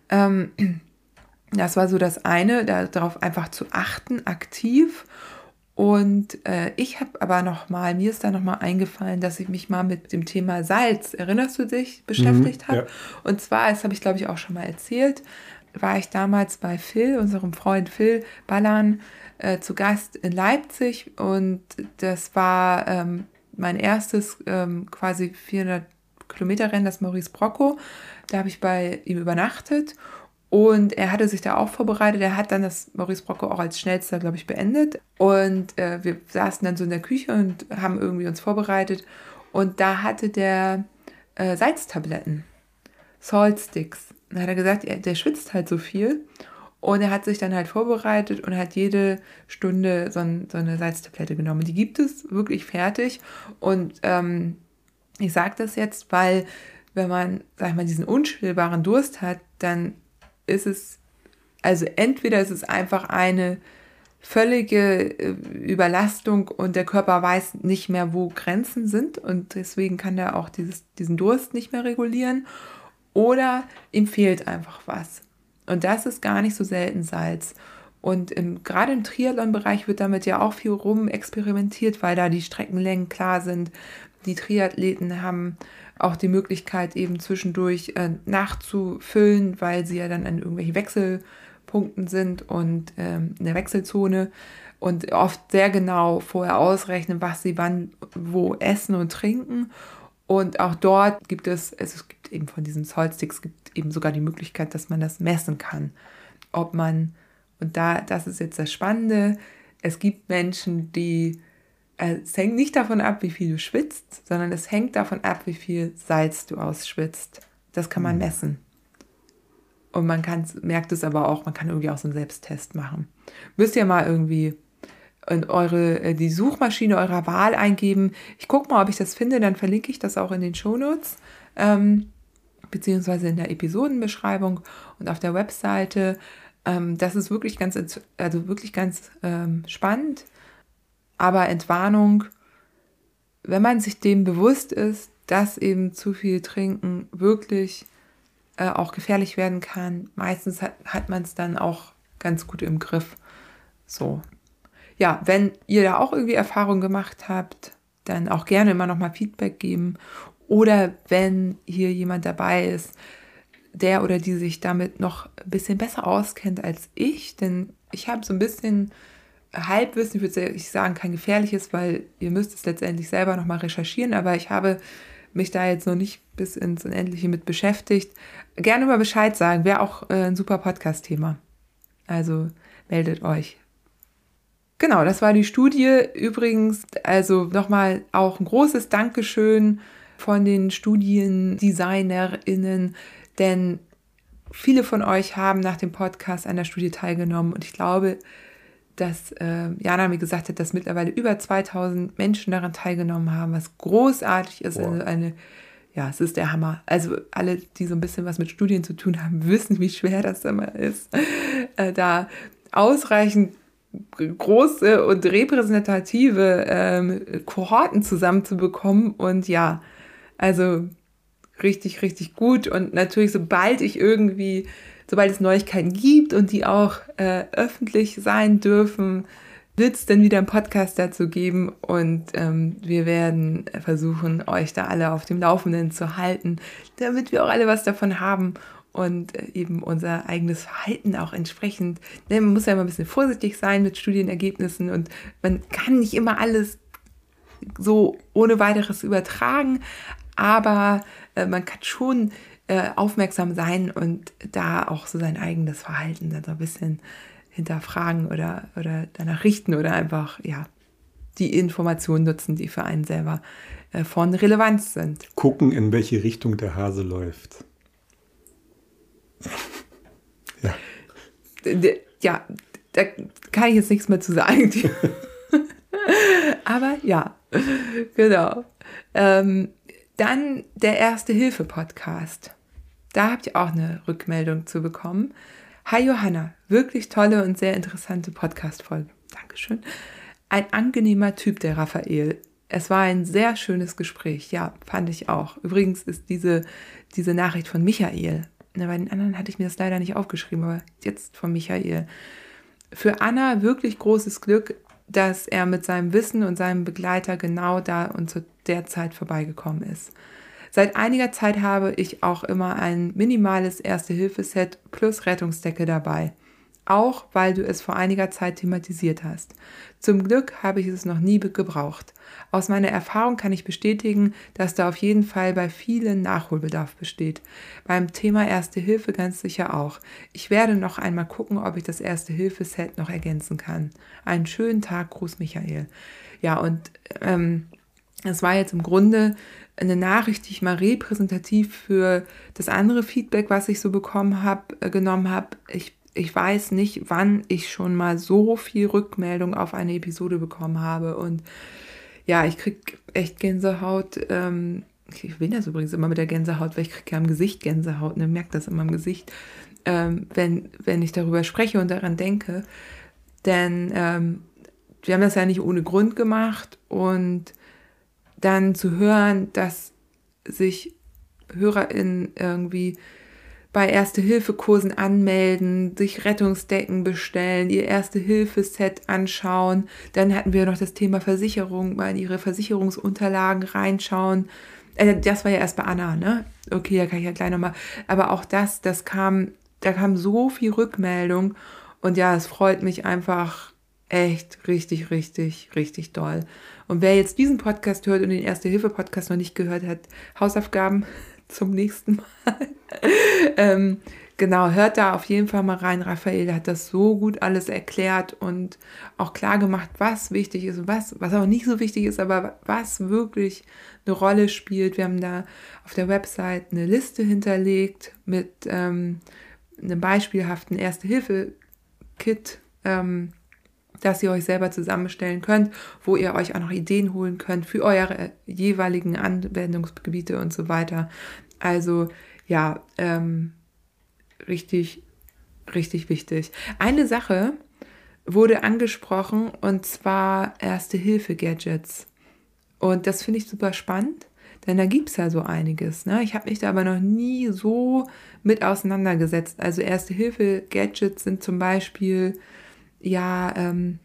Das war so das eine, darauf einfach zu achten, aktiv. Und äh, ich habe aber nochmal, mir ist da nochmal eingefallen, dass ich mich mal mit dem Thema Salz, erinnerst du dich, beschäftigt mhm, habe? Ja. Und zwar, das habe ich glaube ich auch schon mal erzählt, war ich damals bei Phil, unserem Freund Phil Ballan, äh, zu Gast in Leipzig. Und das war ähm, mein erstes ähm, quasi vierhundert Kilometer Rennen, das Maurice Brocco. Da habe ich bei ihm übernachtet. Und er hatte sich da auch vorbereitet. Er hat dann das Maurice Brocco auch als schnellster, glaube ich, beendet. Und äh, wir saßen dann so in der Küche und haben irgendwie uns vorbereitet. Und da hatte der äh, Salztabletten, Salt Sticks. Dann hat er gesagt, er, der schwitzt halt so viel. Und er hat sich dann halt vorbereitet und hat jede Stunde so, ein, so eine Salztablette genommen. Die gibt es wirklich fertig. Und ähm, Ich sage das jetzt, weil wenn man, sag ich mal, diesen unstillbaren Durst hat, dann ist es, also entweder ist es einfach eine völlige Überlastung und der Körper weiß nicht mehr, wo Grenzen sind und deswegen kann er auch dieses, diesen Durst nicht mehr regulieren, oder ihm fehlt einfach was. Und das ist gar nicht so selten Salz. Und im, gerade im Triathlon-Bereich wird damit ja auch viel rum experimentiert, weil da die Streckenlängen klar sind. Die Triathleten haben auch die Möglichkeit, eben zwischendurch äh, nachzufüllen, weil sie ja dann an irgendwelchen Wechselpunkten sind und ähm, in der Wechselzone und oft sehr genau vorher ausrechnen, was sie wann wo essen und trinken. Und auch dort gibt es, also es gibt eben von diesen Saltsticks, es gibt eben sogar die Möglichkeit, dass man das messen kann. Ob man, und da, das ist jetzt das Spannende, es gibt Menschen, die, äh, es hängt nicht davon ab, wie viel du schwitzt, sondern es hängt davon ab, wie viel Salz du ausschwitzt. Das kann man mhm. messen. Und man kann, merkt es aber auch, man kann irgendwie auch so einen Selbsttest machen. Müsst ihr mal irgendwie in eure, die Suchmaschine eurer Wahl eingeben. Ich gucke mal, ob ich das finde, dann verlinke ich das auch in den Shownotes, ähm, beziehungsweise in der Episodenbeschreibung und auf der Webseite. Ähm, das ist wirklich ganz, also wirklich ganz ähm, spannend. Aber Entwarnung, wenn man sich dem bewusst ist, dass eben zu viel Trinken wirklich äh, auch gefährlich werden kann, meistens hat, hat man es dann auch ganz gut im Griff. So. Ja, wenn ihr da auch irgendwie Erfahrung gemacht habt, dann auch gerne immer nochmal Feedback geben. Oder wenn hier jemand dabei ist, der oder die sich damit noch ein bisschen besser auskennt als ich, denn ich habe so ein bisschen Halbwissen, ich würde sagen, kein gefährliches, weil ihr müsst es letztendlich selber nochmal recherchieren, aber ich habe mich da jetzt noch nicht bis ins Unendliche mit beschäftigt. Gerne mal Bescheid sagen, wäre auch äh, ein super Podcast-Thema. Also meldet euch. Genau, das war die Studie. Übrigens, also nochmal auch ein großes Dankeschön von den StudiendesignerInnen, denn viele von euch haben nach dem Podcast an der Studie teilgenommen und ich glaube, dass äh, Jana mir gesagt hat, dass mittlerweile über zweitausend Menschen daran teilgenommen haben, was großartig ist. Eine, eine, ja, es ist der Hammer. Also alle, die so ein bisschen was mit Studien zu tun haben, wissen, wie schwer das immer ist, äh, da ausreichend große und repräsentative ähm, Kohorten zusammenzubekommen und ja, also richtig, richtig gut und natürlich sobald ich irgendwie, sobald es Neuigkeiten gibt und die auch äh, öffentlich sein dürfen, wird es dann wieder einen Podcast dazu geben und ähm, wir werden versuchen, euch da alle auf dem Laufenden zu halten, damit wir auch alle was davon haben und eben unser eigenes Verhalten auch entsprechend, ne, man muss ja immer ein bisschen vorsichtig sein mit Studienergebnissen und man kann nicht immer alles so ohne weiteres übertragen, aber äh, man kann schon äh, aufmerksam sein und da auch so sein eigenes Verhalten dann so ein bisschen hinterfragen oder, oder danach richten oder einfach, ja, die Informationen nutzen, die für einen selber äh, von Relevanz sind. Gucken, in welche Richtung der Hase läuft. Ja. Ja, da kann ich jetzt nichts mehr zu sagen. Aber ja, genau. Ähm, dann der Erste-Hilfe-Podcast. Da habt ihr auch eine Rückmeldung zu bekommen. Hi Johanna, wirklich tolle und sehr interessante Podcast-Folge. Dankeschön. Ein angenehmer Typ, der Raphael. Es war ein sehr schönes Gespräch. Ja, fand ich auch. Übrigens ist diese, diese Nachricht von Michael. Na, bei den anderen hatte ich mir das leider nicht aufgeschrieben, aber jetzt von Michael. Für Anna wirklich großes Glück, dass er mit seinem Wissen und seinem Begleiter genau da und zu der Zeit vorbeigekommen ist. Seit einiger Zeit habe ich auch immer ein minimales Erste-Hilfe-Set plus Rettungsdecke dabei. Auch weil du es vor einiger Zeit thematisiert hast. Zum Glück habe ich es noch nie gebraucht. Aus meiner Erfahrung kann ich bestätigen, dass da auf jeden Fall bei vielen Nachholbedarf besteht. Beim Thema Erste Hilfe ganz sicher auch. Ich werde noch einmal gucken, ob ich das Erste-Hilfe-Set noch ergänzen kann. Einen schönen Tag, Gruß Michael. Ja, und ähm, es war jetzt im Grunde eine Nachricht, die ich mal repräsentativ für das andere Feedback, was ich so bekommen habe, äh, genommen habe. Ich Ich weiß nicht, wann ich schon mal so viel Rückmeldung auf eine Episode bekommen habe. Und ja, ich kriege echt Gänsehaut, ähm, ich bin das übrigens immer mit der Gänsehaut, weil ich kriege ja am Gesicht Gänsehaut, ne, merkt das immer am Gesicht, ähm, wenn, wenn ich darüber spreche und daran denke. Denn ähm, wir haben das ja nicht ohne Grund gemacht und dann zu hören, dass sich HörerInnen irgendwie bei Erste-Hilfe-Kursen anmelden, sich Rettungsdecken bestellen, ihr Erste-Hilfe-Set anschauen. Dann hatten wir noch das Thema Versicherung, mal in ihre Versicherungsunterlagen reinschauen. Äh, das war ja erst bei Anna, ne? Okay, da kann ich ja gleich nochmal. Aber auch das, das kam, da kam so viel Rückmeldung. Und ja, es freut mich einfach echt richtig, richtig, richtig doll. Und wer jetzt diesen Podcast hört und den Erste-Hilfe-Podcast noch nicht gehört hat, Hausaufgaben zum nächsten Mal. ähm, genau, hört da auf jeden Fall mal rein. Raphael hat das so gut alles erklärt und auch klar gemacht, was wichtig ist und was, was auch nicht so wichtig ist, aber was wirklich eine Rolle spielt. Wir haben da auf der Website eine Liste hinterlegt mit ähm, einem beispielhaften Erste-Hilfe-Kit, ähm, dass ihr euch selber zusammenstellen könnt, wo ihr euch auch noch Ideen holen könnt für eure jeweiligen Anwendungsgebiete und so weiter. Also ja, ähm, richtig, richtig wichtig. Eine Sache wurde angesprochen und zwar Erste-Hilfe-Gadgets. Und das finde ich super spannend, denn da gibt es ja so einiges. Ne? Ich habe mich da aber noch nie so mit auseinandergesetzt. Also Erste-Hilfe-Gadgets sind zum Beispiel ja, ähm,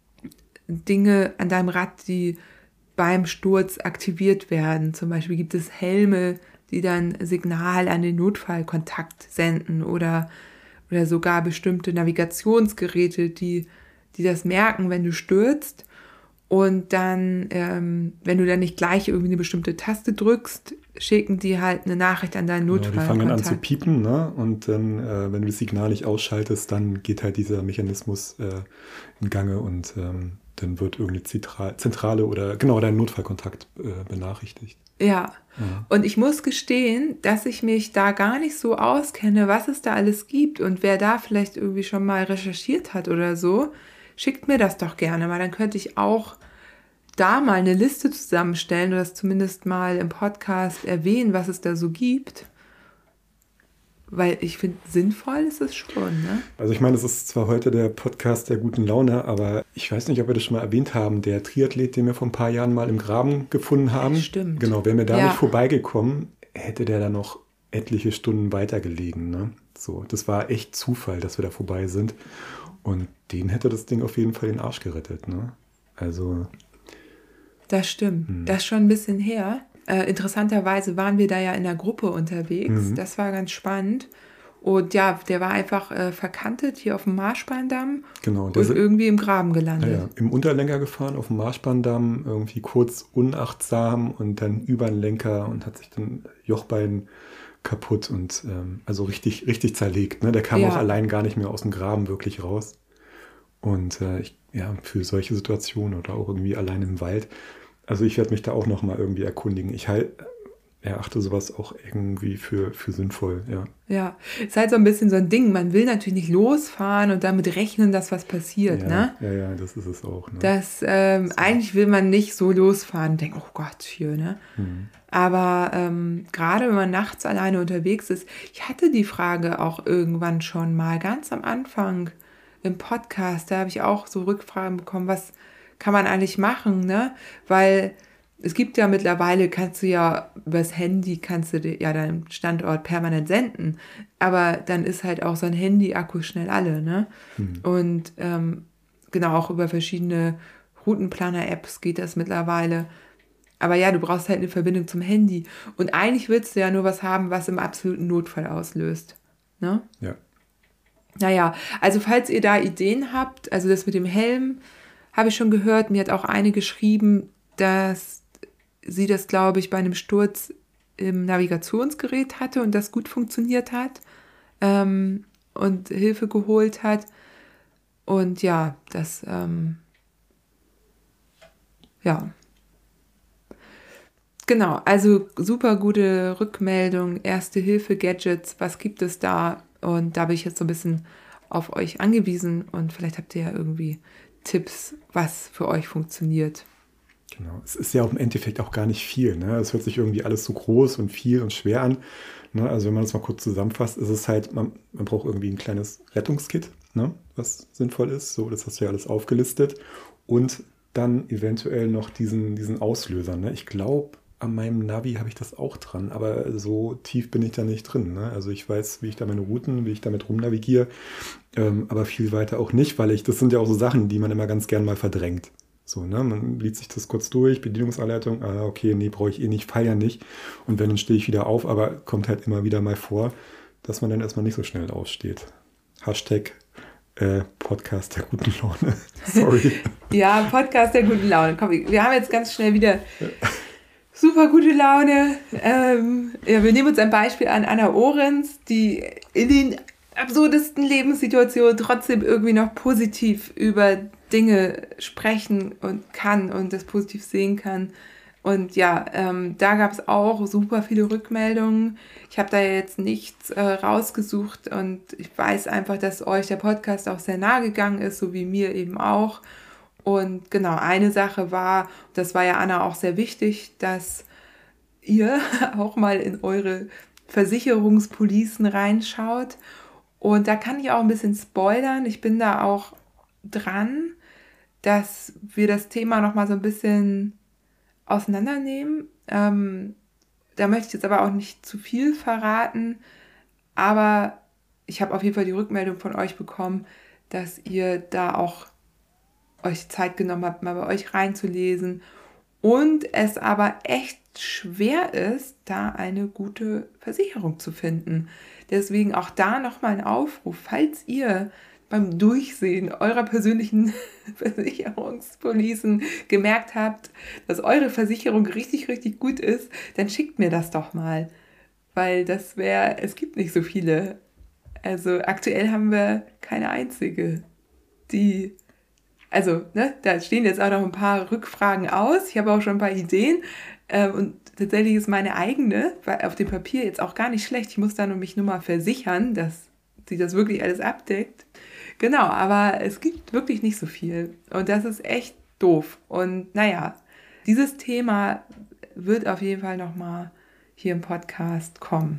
Dinge an deinem Rad, die beim Sturz aktiviert werden. Zum Beispiel gibt es Helme, die dann Signal an den Notfallkontakt senden oder, oder sogar bestimmte Navigationsgeräte, die, die das merken, wenn du stürzt. Und dann, ähm, wenn du dann nicht gleich irgendwie eine bestimmte Taste drückst, schicken die halt eine Nachricht an deinen Notfallkontakt. Ja, die fangen an zu piepen, ne? Und dann, äh, wenn du das Signal nicht ausschaltest, dann geht halt dieser Mechanismus äh, in Gange und ähm, dann wird irgendeine Zentrale oder genau dein Notfallkontakt äh, benachrichtigt. Ja. ja, und ich muss gestehen, dass ich mich da gar nicht so auskenne, was es da alles gibt und wer da vielleicht irgendwie schon mal recherchiert hat oder so, schickt mir das doch gerne mal, dann könnte ich auch da mal eine Liste zusammenstellen oder das zumindest mal im Podcast erwähnen, was es da so gibt. Weil ich finde, sinnvoll ist es schon, ne? Also ich meine, es ist zwar heute der Podcast der guten Laune, aber ich weiß nicht, ob wir das schon mal erwähnt haben, der Triathlet, den wir vor ein paar Jahren mal im Graben gefunden haben. Stimmt. Genau, wäre mir da ja. nicht vorbeigekommen, hätte der da noch etliche Stunden weitergelegen, ne? So, das war echt Zufall, dass wir da vorbei sind. Und den hätte das Ding auf jeden Fall den Arsch gerettet, ne? Also... Das stimmt. Hm. Das ist schon ein bisschen her. Äh, interessanterweise waren wir da ja in der Gruppe unterwegs. Mhm. Das war ganz spannend. Und ja, der war einfach äh, verkantet hier auf dem Marschbahndamm genau, und irgendwie im Graben gelandet. Ja, ja. Im Unterlenker gefahren auf dem Marschbahndamm, irgendwie kurz unachtsam und dann über den Lenker und hat sich dann Jochbein kaputt und ähm, also richtig, richtig zerlegt. Ne? Der kam ja. auch allein gar nicht mehr aus dem Graben wirklich raus. Und äh, ich, ja, für solche Situationen oder auch irgendwie allein im Wald, also ich werde mich da auch nochmal irgendwie erkundigen. Ich halt, erachte sowas auch irgendwie für, für sinnvoll, ja. Ja, ist halt so ein bisschen so ein Ding. Man will natürlich nicht losfahren und damit rechnen, dass was passiert, ja, ne? Ja, ja, das ist es auch. Ne? Das, ähm, so. Eigentlich will man nicht so losfahren und denken, oh Gott, hier, ne? Mhm. Aber ähm, gerade wenn man nachts alleine unterwegs ist, ich hatte die Frage auch irgendwann schon mal, ganz am Anfang im Podcast, da habe ich auch so Rückfragen bekommen, was kann man eigentlich machen, ne? Weil es gibt ja mittlerweile, kannst du ja übers Handy, kannst du ja deinen Standort permanent senden, aber dann ist halt auch so ein Handy-Akku schnell alle, ne? Mhm. Und ähm, genau, auch über verschiedene Routenplaner-Apps geht das mittlerweile. Aber ja, du brauchst halt eine Verbindung zum Handy. Und eigentlich willst du ja nur was haben, was im absoluten Notfall auslöst, ne? Ja. Naja, also falls ihr da Ideen habt, also das mit dem Helm, habe ich schon gehört, mir hat auch eine geschrieben, dass sie das, glaube ich, bei einem Sturz im Navigationsgerät hatte und das gut funktioniert hat ähm, und Hilfe geholt hat. Und ja, das, ähm, ja. Genau, also super gute Rückmeldung, Erste-Hilfe-Gadgets, was gibt es da? Und da bin ich jetzt so ein bisschen auf euch angewiesen und vielleicht habt ihr ja irgendwie Tipps, was für euch funktioniert. Genau. Es ist ja auch im Endeffekt auch gar nicht viel. Ne? Es hört sich irgendwie alles so groß und viel und schwer an. Ne? Also wenn man das mal kurz zusammenfasst, ist es halt, man, man braucht irgendwie ein kleines Rettungskit, ne? Was sinnvoll ist. So, das hast du ja alles aufgelistet. Und dann eventuell noch diesen, diesen Auslöser. Ne? Ich glaube, an meinem Navi habe ich das auch dran, aber so tief bin ich da nicht drin. Ne? Also ich weiß, wie ich da meine Routen, wie ich damit rumnavigiere, ähm, aber viel weiter auch nicht, weil ich, das sind ja auch so Sachen, die man immer ganz gern mal verdrängt. So, ne? Man liest sich das kurz durch, Bedienungsanleitung, ah, okay, nee, brauche ich eh nicht, feier nicht. Und wenn, dann stehe ich wieder auf, aber kommt halt immer wieder mal vor, dass man dann erstmal nicht so schnell aufsteht. Hashtag äh, Podcast der guten Laune. Sorry. Ja, Podcast der guten Laune. Komm, wir haben jetzt ganz schnell wieder super gute Laune. Ähm, ja, wir nehmen uns ein Beispiel an Anna Ohrens, die in den absurdesten Lebenssituationen trotzdem irgendwie noch positiv über Dinge sprechen und kann und das positiv sehen kann. Und ja, ähm, da gab es auch super viele Rückmeldungen. Ich habe da jetzt nichts äh, rausgesucht und ich weiß einfach, dass euch der Podcast auch sehr nahe gegangen ist, so wie mir eben auch. Und genau, eine Sache war, das war ja Anna auch sehr wichtig, dass ihr auch mal in eure Versicherungspolicen reinschaut. Und da kann ich auch ein bisschen spoilern. Ich bin da auch dran, dass wir das Thema nochmal so ein bisschen auseinandernehmen. Ähm, da möchte ich jetzt aber auch nicht zu viel verraten. Aber ich habe auf jeden Fall die Rückmeldung von euch bekommen, dass ihr da auch euch Zeit genommen habt, mal bei euch reinzulesen. Und es aber echt schwer ist, da eine gute Versicherung zu finden. Deswegen auch da nochmal ein Aufruf, falls ihr beim Durchsehen eurer persönlichen Versicherungspolicen gemerkt habt, dass eure Versicherung richtig, richtig gut ist, dann schickt mir das doch mal. Weil das wäre, es gibt nicht so viele. Also aktuell haben wir keine einzige, die, also ne, da stehen jetzt auch noch ein paar Rückfragen aus. Ich habe auch schon ein paar Ideen. Ähm, und tatsächlich ist meine eigene auf dem Papier jetzt auch gar nicht schlecht. Ich muss da nur mich nur mal versichern, dass sie das wirklich alles abdeckt. Genau, aber es gibt wirklich nicht so viel. Und das ist echt doof. Und naja, dieses Thema wird auf jeden Fall nochmal hier im Podcast kommen.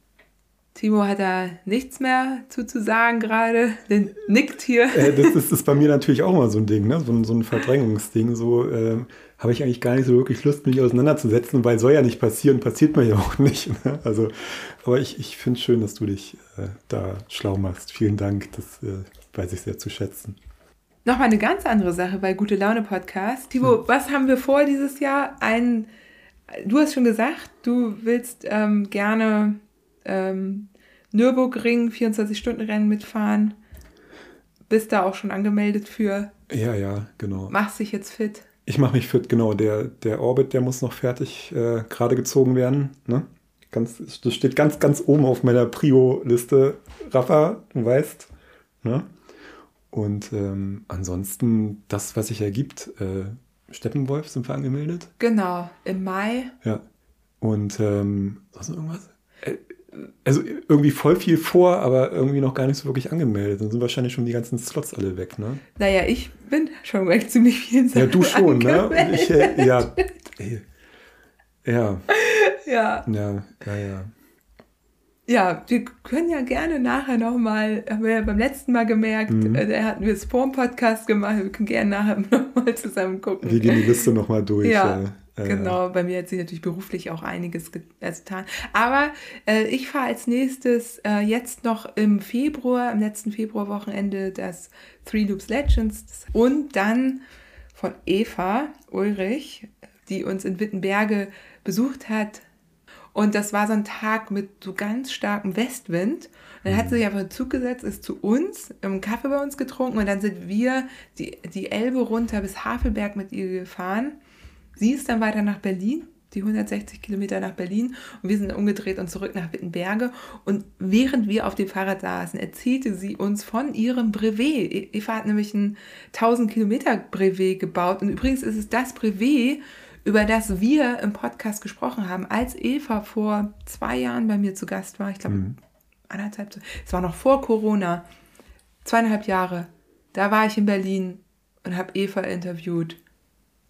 Timo hat da nichts mehr zu, zu sagen gerade, der nickt hier. Äh, das, das ist bei mir natürlich auch mal so ein Ding, ne? so, so ein Verdrängungsding. So äh, habe ich eigentlich gar nicht so wirklich Lust, mich auseinanderzusetzen, weil soll ja nicht passieren, passiert mir ja auch nicht. Ne? Also, aber ich, ich finde es schön, dass du dich äh, da schlau machst. Vielen Dank, das äh, weiß ich sehr zu schätzen. Nochmal eine ganz andere Sache bei Gute Laune Podcast. Timo, hm. was haben wir vor dieses Jahr? Ein, du hast schon gesagt, du willst ähm, gerne ähm, Nürburgring vierundzwanzig-Stunden-Rennen mitfahren. Bist da auch schon angemeldet für? Ja, ja, genau. Machst dich jetzt fit? Ich mache mich fit, genau. Der, der Orbit, der muss noch fertig äh, gerade gezogen werden. Ne? Ganz, das steht ganz, ganz oben auf meiner Prio-Liste. Rafa, du weißt. Ne? Und ähm, ansonsten das, was sich ergibt. Äh, Steppenwolf sind wir angemeldet. Genau, im Mai. Ja. Und ähm, sonst noch irgendwas? Äh, Also irgendwie voll viel vor, aber irgendwie noch gar nicht so wirklich angemeldet. Dann sind wahrscheinlich schon die ganzen Slots alle weg, ne? Naja, ich bin schon weg ziemlich vielen Sachen. Ja, du schon, ne? Und ich, äh, ja, ey, ja. Ja. Ja, ja, ja. Ja, wir können ja gerne nachher nochmal, haben wir ja beim letzten Mal gemerkt, mhm. äh, da hatten wir es vor dem Podcast gemacht, wir können gerne nachher nochmal zusammen gucken. Wir gehen die Liste nochmal durch. Ja. Äh. Genau, bei mir hat sich natürlich beruflich auch einiges getan. Aber äh, ich fahre als nächstes äh, jetzt noch im Februar, am letzten Februarwochenende das Three Loops Legends und dann von Eva Ulrich, die uns in Wittenberge besucht hat. Und das war so ein Tag mit so ganz starkem Westwind. Und dann hat sie sich einfach in den Zug gesetzt, ist zu uns, einen Kaffee bei uns getrunken und dann sind wir die, die Elbe runter bis Havelberg mit ihr gefahren. Sie ist dann weiter nach Berlin, die hundertsechzig Kilometer nach Berlin und wir sind umgedreht und zurück nach Wittenberge. Und während wir auf dem Fahrrad saßen, erzählte sie uns von ihrem Brevet. Eva hat nämlich ein tausend Kilometer Brevet gebaut und übrigens ist es das Brevet, über das wir im Podcast gesprochen haben, als Eva vor zwei Jahren bei mir zu Gast war. Ich glaube, mhm. anderthalb, es war noch vor Corona, zweieinhalb Jahre. Da war ich in Berlin und habe Eva interviewt.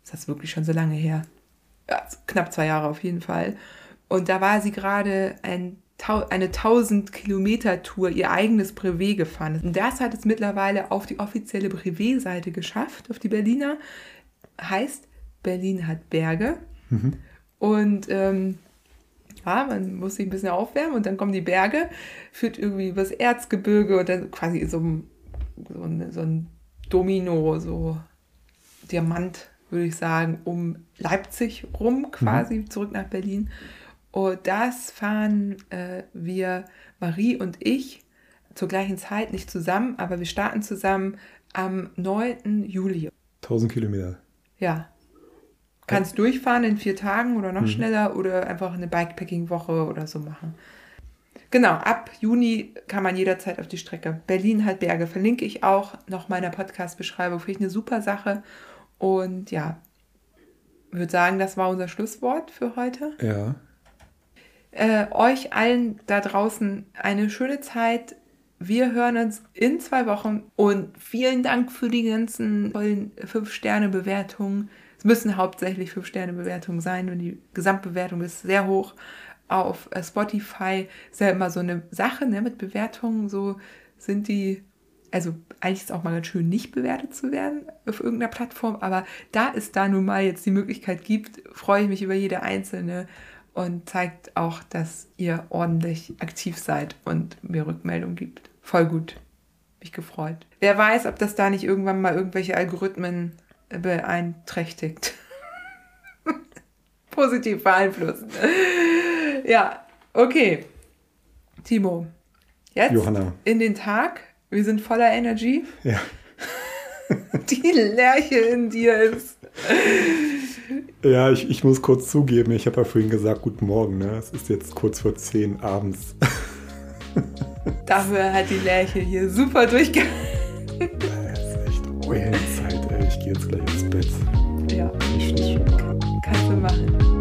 ist das wirklich schon so lange her? Ja, knapp zwei Jahre auf jeden Fall. Und da war sie gerade ein, eine tausend Kilometer Tour, ihr eigenes Brevet gefahren. Und das hat es mittlerweile auf die offizielle Brevet-Seite geschafft, auf die Berliner. Heißt, Berlin hat Berge. Mhm. Und ähm, ja, man muss sich ein bisschen aufwärmen und dann kommen die Berge, führt irgendwie übers Erzgebirge und dann quasi so ein, so ein, so ein Domino, so Diamant, würde ich sagen, um Leipzig rum quasi, mhm. zurück nach Berlin. Und das fahren äh, wir, Marie und ich, zur gleichen Zeit, nicht zusammen, aber wir starten zusammen am neunten Juli. tausend Kilometer. Ja. Kannst ja. durchfahren in vier Tagen oder noch mhm. schneller oder einfach eine Bikepacking-Woche oder so machen. Genau, ab Juni kann man jederzeit auf die Strecke. Berlin hat Berge, verlinke ich auch noch meiner Podcast-Beschreibung. Finde ich eine super Sache. Und ja, ich würde sagen, das war unser Schlusswort für heute. Ja. Äh, euch allen da draußen eine schöne Zeit. Wir hören uns in zwei Wochen und vielen Dank für die ganzen tollen fünf Sterne Bewertungen. Es müssen hauptsächlich fünf Sterne Bewertungen sein und die Gesamtbewertung ist sehr hoch. Auf Spotify ist ja immer so eine Sache, ne, mit Bewertungen, so sind die, also eigentlich ist es auch mal ganz schön, nicht bewertet zu werden auf irgendeiner Plattform, aber da es da nun mal jetzt die Möglichkeit gibt, freue ich mich über jede einzelne und zeigt auch, dass ihr ordentlich aktiv seid und mir Rückmeldung gibt. Voll gut. Mich gefreut. Wer weiß, ob das da nicht irgendwann mal irgendwelche Algorithmen beeinträchtigt. Positiv beeinflussen. Ja, okay. Timo, jetzt Johanna. In den Tag. Wir sind voller Energy. Ja. Die Lerche in dir ist. Ja, ich, ich muss kurz zugeben, ich habe ja vorhin gesagt, guten Morgen, ne? Es ist jetzt kurz vor zehn abends. Dafür hat die Lerche hier super durchgehalten. Das ist echt Eulenzeit, ey. Ich gehe jetzt gleich ins Bett. Ja. Ich schließe schon mal. Kannst du machen.